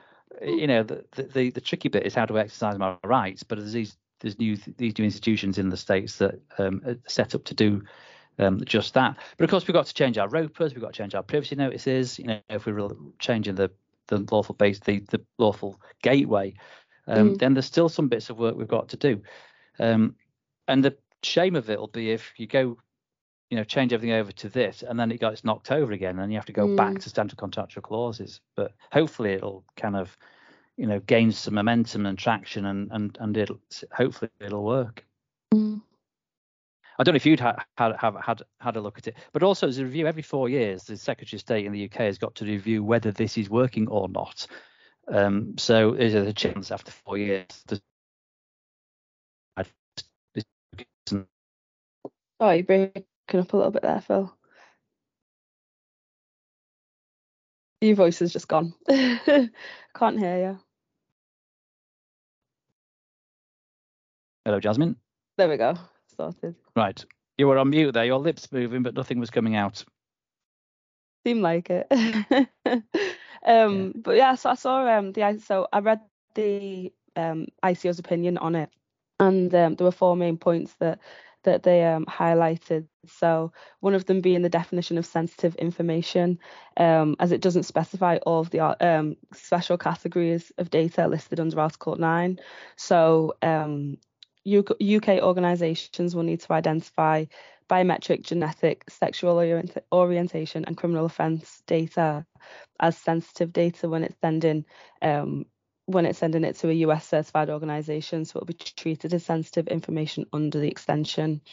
you know, the, the the tricky bit is how to exercise my rights. But there's these there's new these new institutions in the States that um, are set up to do um, just that. But of course, we've got to change our ROPAs, we've got to change our privacy notices. You know, if we're changing the the lawful base, the the lawful gateway, um, mm. then there's still some bits of work we've got to do. Um, and the shame of it will be if you go, you know, change everything over to this and then it gets knocked over again and you have to go mm. back to standard contractual clauses. But hopefully it'll kind of, you know, gain some momentum and traction and and, and it'll hopefully it'll work. Mm. I don't know if you'd ha- had, have had had a look at it, but also as a review every four years, the Secretary of State in the U K has got to review whether this is working or not. Um, so is there a chance after four years to Oh, you're breaking up a little bit there, Phil. Your voice is just gone. Can't hear you. Hello, Jasmine. There we go. Sorted. Right. You were on mute there. Your lips moving, but nothing was coming out. Seemed like it. um, yeah. But yeah, so I saw um the so I read the um I C O's opinion on it, and um, there were four main points that. that they um, highlighted. So one of them being the definition of sensitive information, um, as it doesn't specify all of the um, special categories of data listed under Article nine. So um, U K organisations will need to identify biometric, genetic, sexual orient- orientation and criminal offence data as sensitive data when it's sending um, when it's sending it to a U S certified organisation, so it'll be treated as sensitive information under the extension.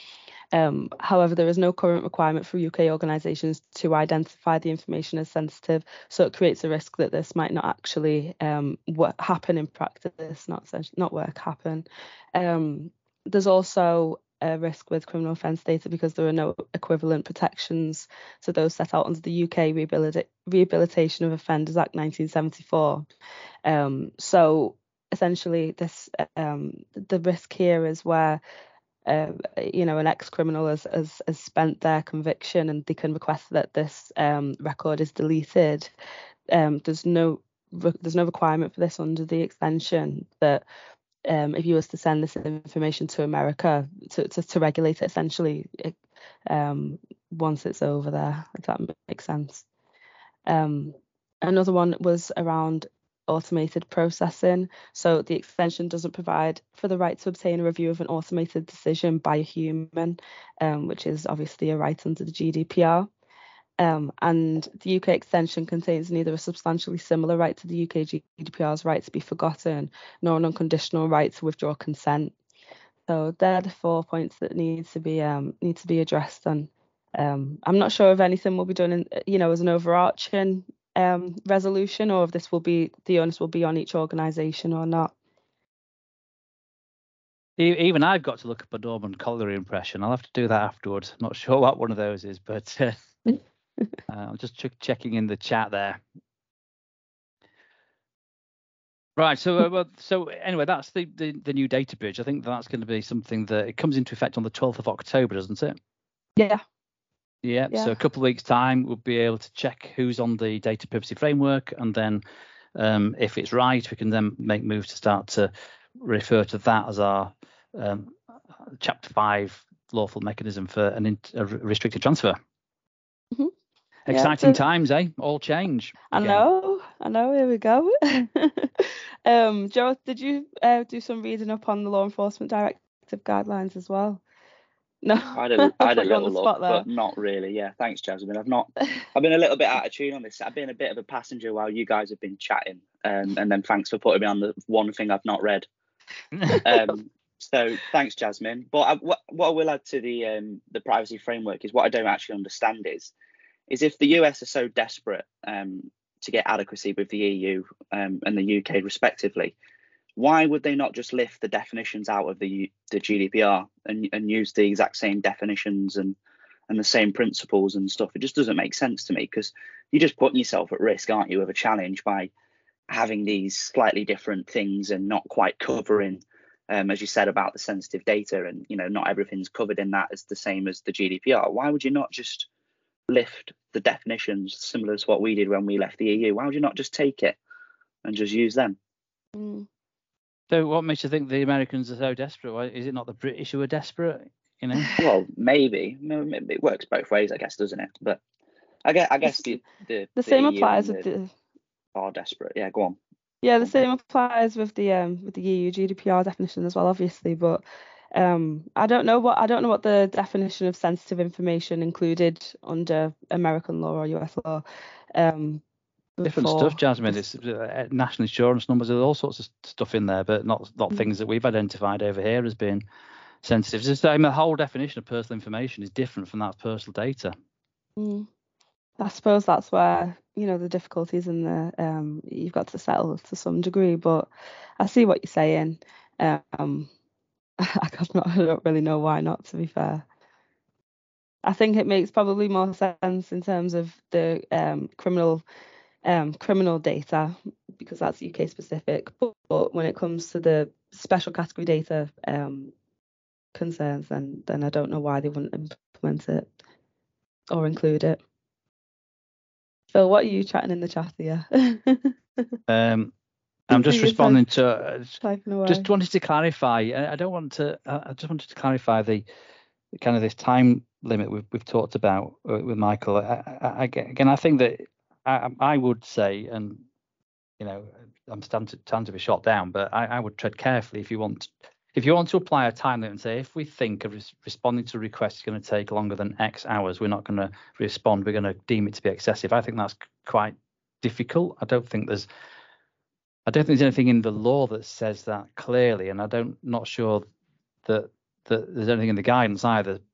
Um, however, there is no current requirement for U K organisations to identify the information as sensitive, so it creates a risk that this might not actually um, what happen in practice, not not work happen. Um, there's also a risk with criminal offence data because there are no equivalent protections to those set out under the U K Rehabilita- Rehabilitation of Offenders Act nineteen seventy-four. Um, so essentially, this um, the risk here is where uh, you know an ex-criminal has, has has spent their conviction and they can request that this um, record is deleted. Um, there's no there's no requirement for this under the extension that um, if you was to send this information to America to, to, to regulate it essentially it, um, once it's over there, if that makes sense. Um, another one was around automated processing. So the extension doesn't provide for the right to obtain a review of an automated decision by a human, um, which is obviously a right under the G D P R. Um, and the U K extension contains neither a substantially similar right to the U K G D P R's right to be forgotten, nor an unconditional right to withdraw consent. So they're the four points that need to be um, need to be addressed. And um, I'm not sure if anything will be done, in, you know, as an overarching um, resolution, or if this will be the onus will be on each organisation or not. Even I've got to look up a Norman Colliery impression. I'll have to do that afterwards. I'm not sure what one of those is, but uh, uh, I'm just ch- checking in the chat there. Right. So, uh, well, so anyway, that's the, the the new data bridge. I think that's going to be something that it comes into effect on the twelfth of October, doesn't it? Yeah. Yeah. Yeah. So a couple of weeks' time, we'll be able to check who's on the data privacy framework, and then um, if it's right, we can then make moves to start to refer to that as our um, Chapter Five lawful mechanism for an in, a restricted transfer. Mm-hmm. Exciting yeah, so, times, eh? All change. I again. know, I know. Here we go. um, Joe, did you uh, do some reading up on the law enforcement directive guidelines as well? No, I had a, I had a put you on the little spot look, there. but not really. Yeah, thanks, Jasmine. I've not. I've been a little bit out of tune on this. I've been a bit of a passenger while you guys have been chatting, um, and then thanks for putting me on the one thing I've not read. Um, so thanks, Jasmine. But I, what what I will add to the um, the privacy framework is what I don't actually understand is is if the U S are so desperate um, to get adequacy with the E U um, and the U K respectively, why would they not just lift the definitions out of the the G D P R and, and use the exact same definitions and and the same principles and stuff? It just doesn't make sense to me, because you're just putting yourself at risk, aren't you, of a challenge by having these slightly different things and not quite covering, um, as you said, about the sensitive data, and you know not everything's covered in that as the same as the G D P R. Why would you not just lift the definitions similar to what we did when we left the E U? Why would you not just take it and just use them? Mm. So what makes you think the Americans are so desperate? Why, is it not the British who are desperate? You know. Well, maybe. maybe it works both ways, I guess, doesn't it? But I guess I guess the the, the same the E U applies and with the, the are desperate. Yeah, go on. yeah the same applies with the um with the E U G D P R definition as well, obviously. But um I don't know what I don't know what the definition of sensitive information included under American law or U S law. Um, Different before. stuff, Jasmine. It's uh, national insurance numbers. There's all sorts of stuff in there, but not not mm. things that we've identified over here as being sensitive. It's just, I mean, the whole definition of personal information is different from that personal data. Mm. I suppose that's where you know the difficulties in the um you've got to settle to some degree. But I see what you're saying. Um, I not, I don't really know why not. To be fair. I think it makes probably more sense in terms of the um, criminal um, criminal data, because that's U K specific. But, but when it comes to the special category data um, concerns, then then I don't know why they wouldn't implement it or include it. Phil, what are you chatting in the chat here? um, I'm just responding to. Uh, just wanted to clarify. I don't want to. I just wanted to clarify the kind of this time limit we've we've talked about with Michael. I, I, again, I think that I, I would say, and you know, I'm stand to, stand to be shot down, but I, I would tread carefully if you want. If you want to apply a time limit and say, if we think of res- responding to a request is going to take longer than X hours, we're not going to respond. We're going to deem it to be excessive. I think that's quite difficult. I don't think there's. I don't think there's anything in the law that says that clearly, and I don't not sure that that there's anything in the guidance either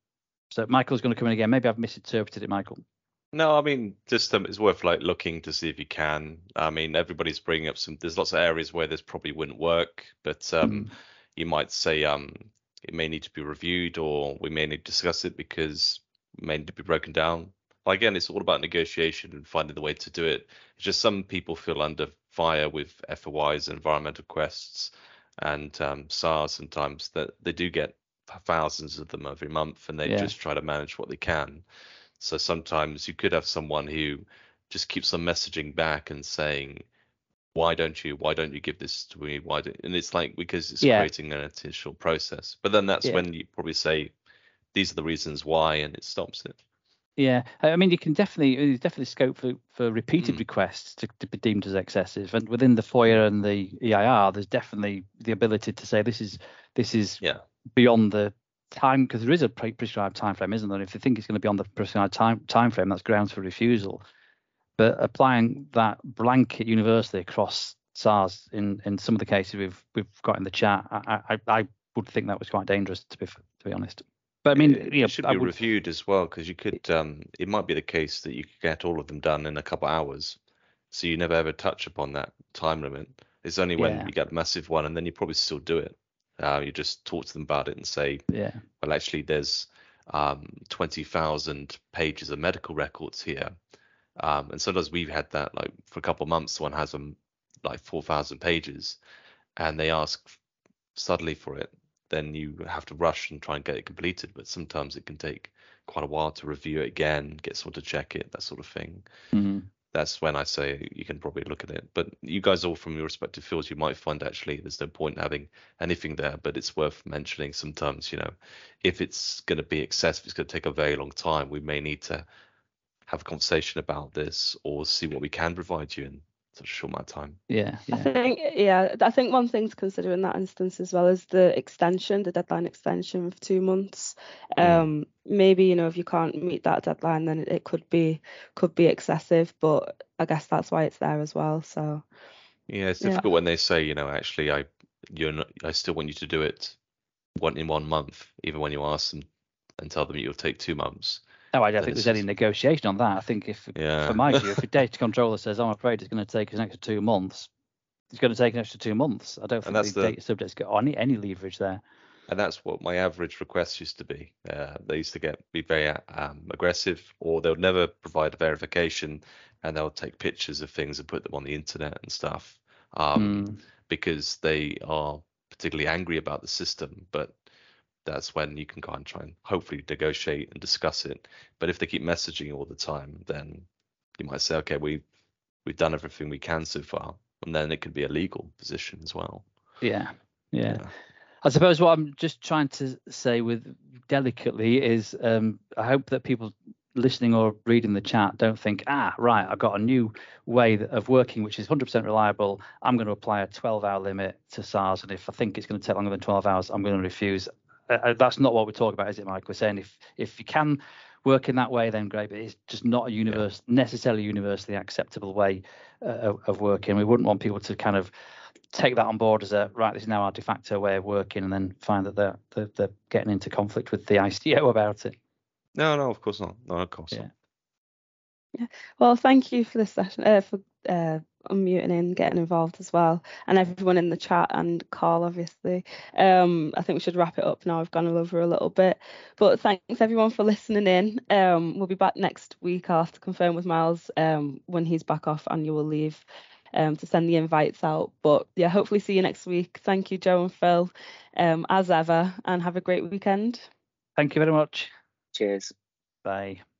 So Michael's going to come in again. Maybe I've misinterpreted it, Michael. No, I mean, just um, it's worth like looking to see if you can. I mean, everybody's bringing up some. There's lots of areas where this probably wouldn't work, but um, Mm. you might say um, it may need to be reviewed, or we may need to discuss it because it may need to be broken down. Again, it's all about negotiation and finding the way to do it. It's just some people feel under fire with F O Is and environmental quests and um, SARS sometimes that they do get thousands of them every month, and they Yeah. just try to manage what they can. So sometimes you could have someone who just keeps on messaging back and saying, why don't you, why don't you give this to me? Why don't, and it's like, because it's Yeah. creating an additional process. But then that's Yeah. when you probably say, these are the reasons why, and it stops it. Yeah, I mean, you can definitely there's definitely scope for, for repeated Mm. requests to, to be deemed as excessive, and within the FOIA and the E I R, there's definitely the ability to say this is this is Yeah. beyond the time, because there is a pre- prescribed time frame, isn't there? If you think it's going to be on the prescribed time time frame, that's grounds for refusal. But applying that blanket universally across SARS in, in some of the cases we've we've got in the chat, I I, I would think that was quite dangerous, to be to be honest. But I mean, it, you know, it should I be would, reviewed as well, because you could um it might be the case that you could get all of them done in a couple of hours, so you never ever touch upon that time limit. It's only when Yeah. you get a massive one, and then you probably still do it. Uh, you just talk to them about it and say, yeah, well, actually, there's um twenty thousand pages of medical records here, um and sometimes we've had that, like for a couple of months one has them like four thousand pages, and they ask suddenly for it, then you have to rush and try and get it completed. But sometimes it can take quite a while to review it again, get someone to check it, that sort of thing. Mhm. That's when I say you can probably look at it. But you guys all from your respective fields, you might find actually there's no point in having anything there, but it's worth mentioning sometimes, you know, if it's going to be excessive, it's going to take a very long time, we may need to have a conversation about this or see what we can provide you in such a short amount of time. yeah, I yeah. think, yeah, I think one thing to consider in that instance as well is the extension, the deadline extension of two months. Um, maybe, you know, if you can't meet that deadline, then it, it could be could be excessive, but I guess that's why it's there as well. So Yeah, it's Yeah. difficult when they say, you know, actually, I you're not, I still want you to do it one in one month, even when you ask them and tell them it'll take two months. No, I don't Then think it's there's any just- negotiation on that. I think if, Yeah. for my view, if a data controller says, I'm afraid it's going to take us an extra two months, it's going to take an extra two months. I don't think that's the, the- data subject's got any, any leverage there. And that's what my average request used to be. Uh, they used to get be very um, aggressive, or they'll never provide a verification, and they'll take pictures of things and put them on the internet and stuff, um, Mm. because they are particularly angry about the system. But that's when you can kind of try and hopefully negotiate and discuss it. But if they keep messaging all the time, then you might say, okay, we've we've done everything we can so far, and then it could be a legal position as well. Yeah, yeah. Yeah. I suppose what I'm just trying to say with delicately is um, I hope that people listening or reading the chat don't think, ah, right, I've got a new way of working which is one hundred percent reliable. I'm going to apply a twelve hour limit to SARS, and if I think it's going to take longer than twelve hours, I'm going to refuse. Uh, that's not what we're talking about, is it, Mike? We're saying if if you can work in that way, then great, but it's just not a universe necessarily universally acceptable way uh, of, of working. We wouldn't want people to kind of take that on board as a right, this is now our de facto way of working, and then find that they're they're, they're getting into conflict with the I C O about it. No, no, of course not. No, of course Yeah. not. Well, thank you for this session, uh, for uh, unmuting and getting involved as well, and everyone in the chat and Carl, obviously. Um, I think we should wrap it up now. We've gone over a little bit, but thanks everyone for listening in. Um, we'll be back next week. I'll have to confirm with Miles um, when he's back off annual leave um, to send the invites out. But yeah, hopefully see you next week. Thank you, Joe and Phil, um, as ever, and have a great weekend. Thank you very much. Cheers. Bye.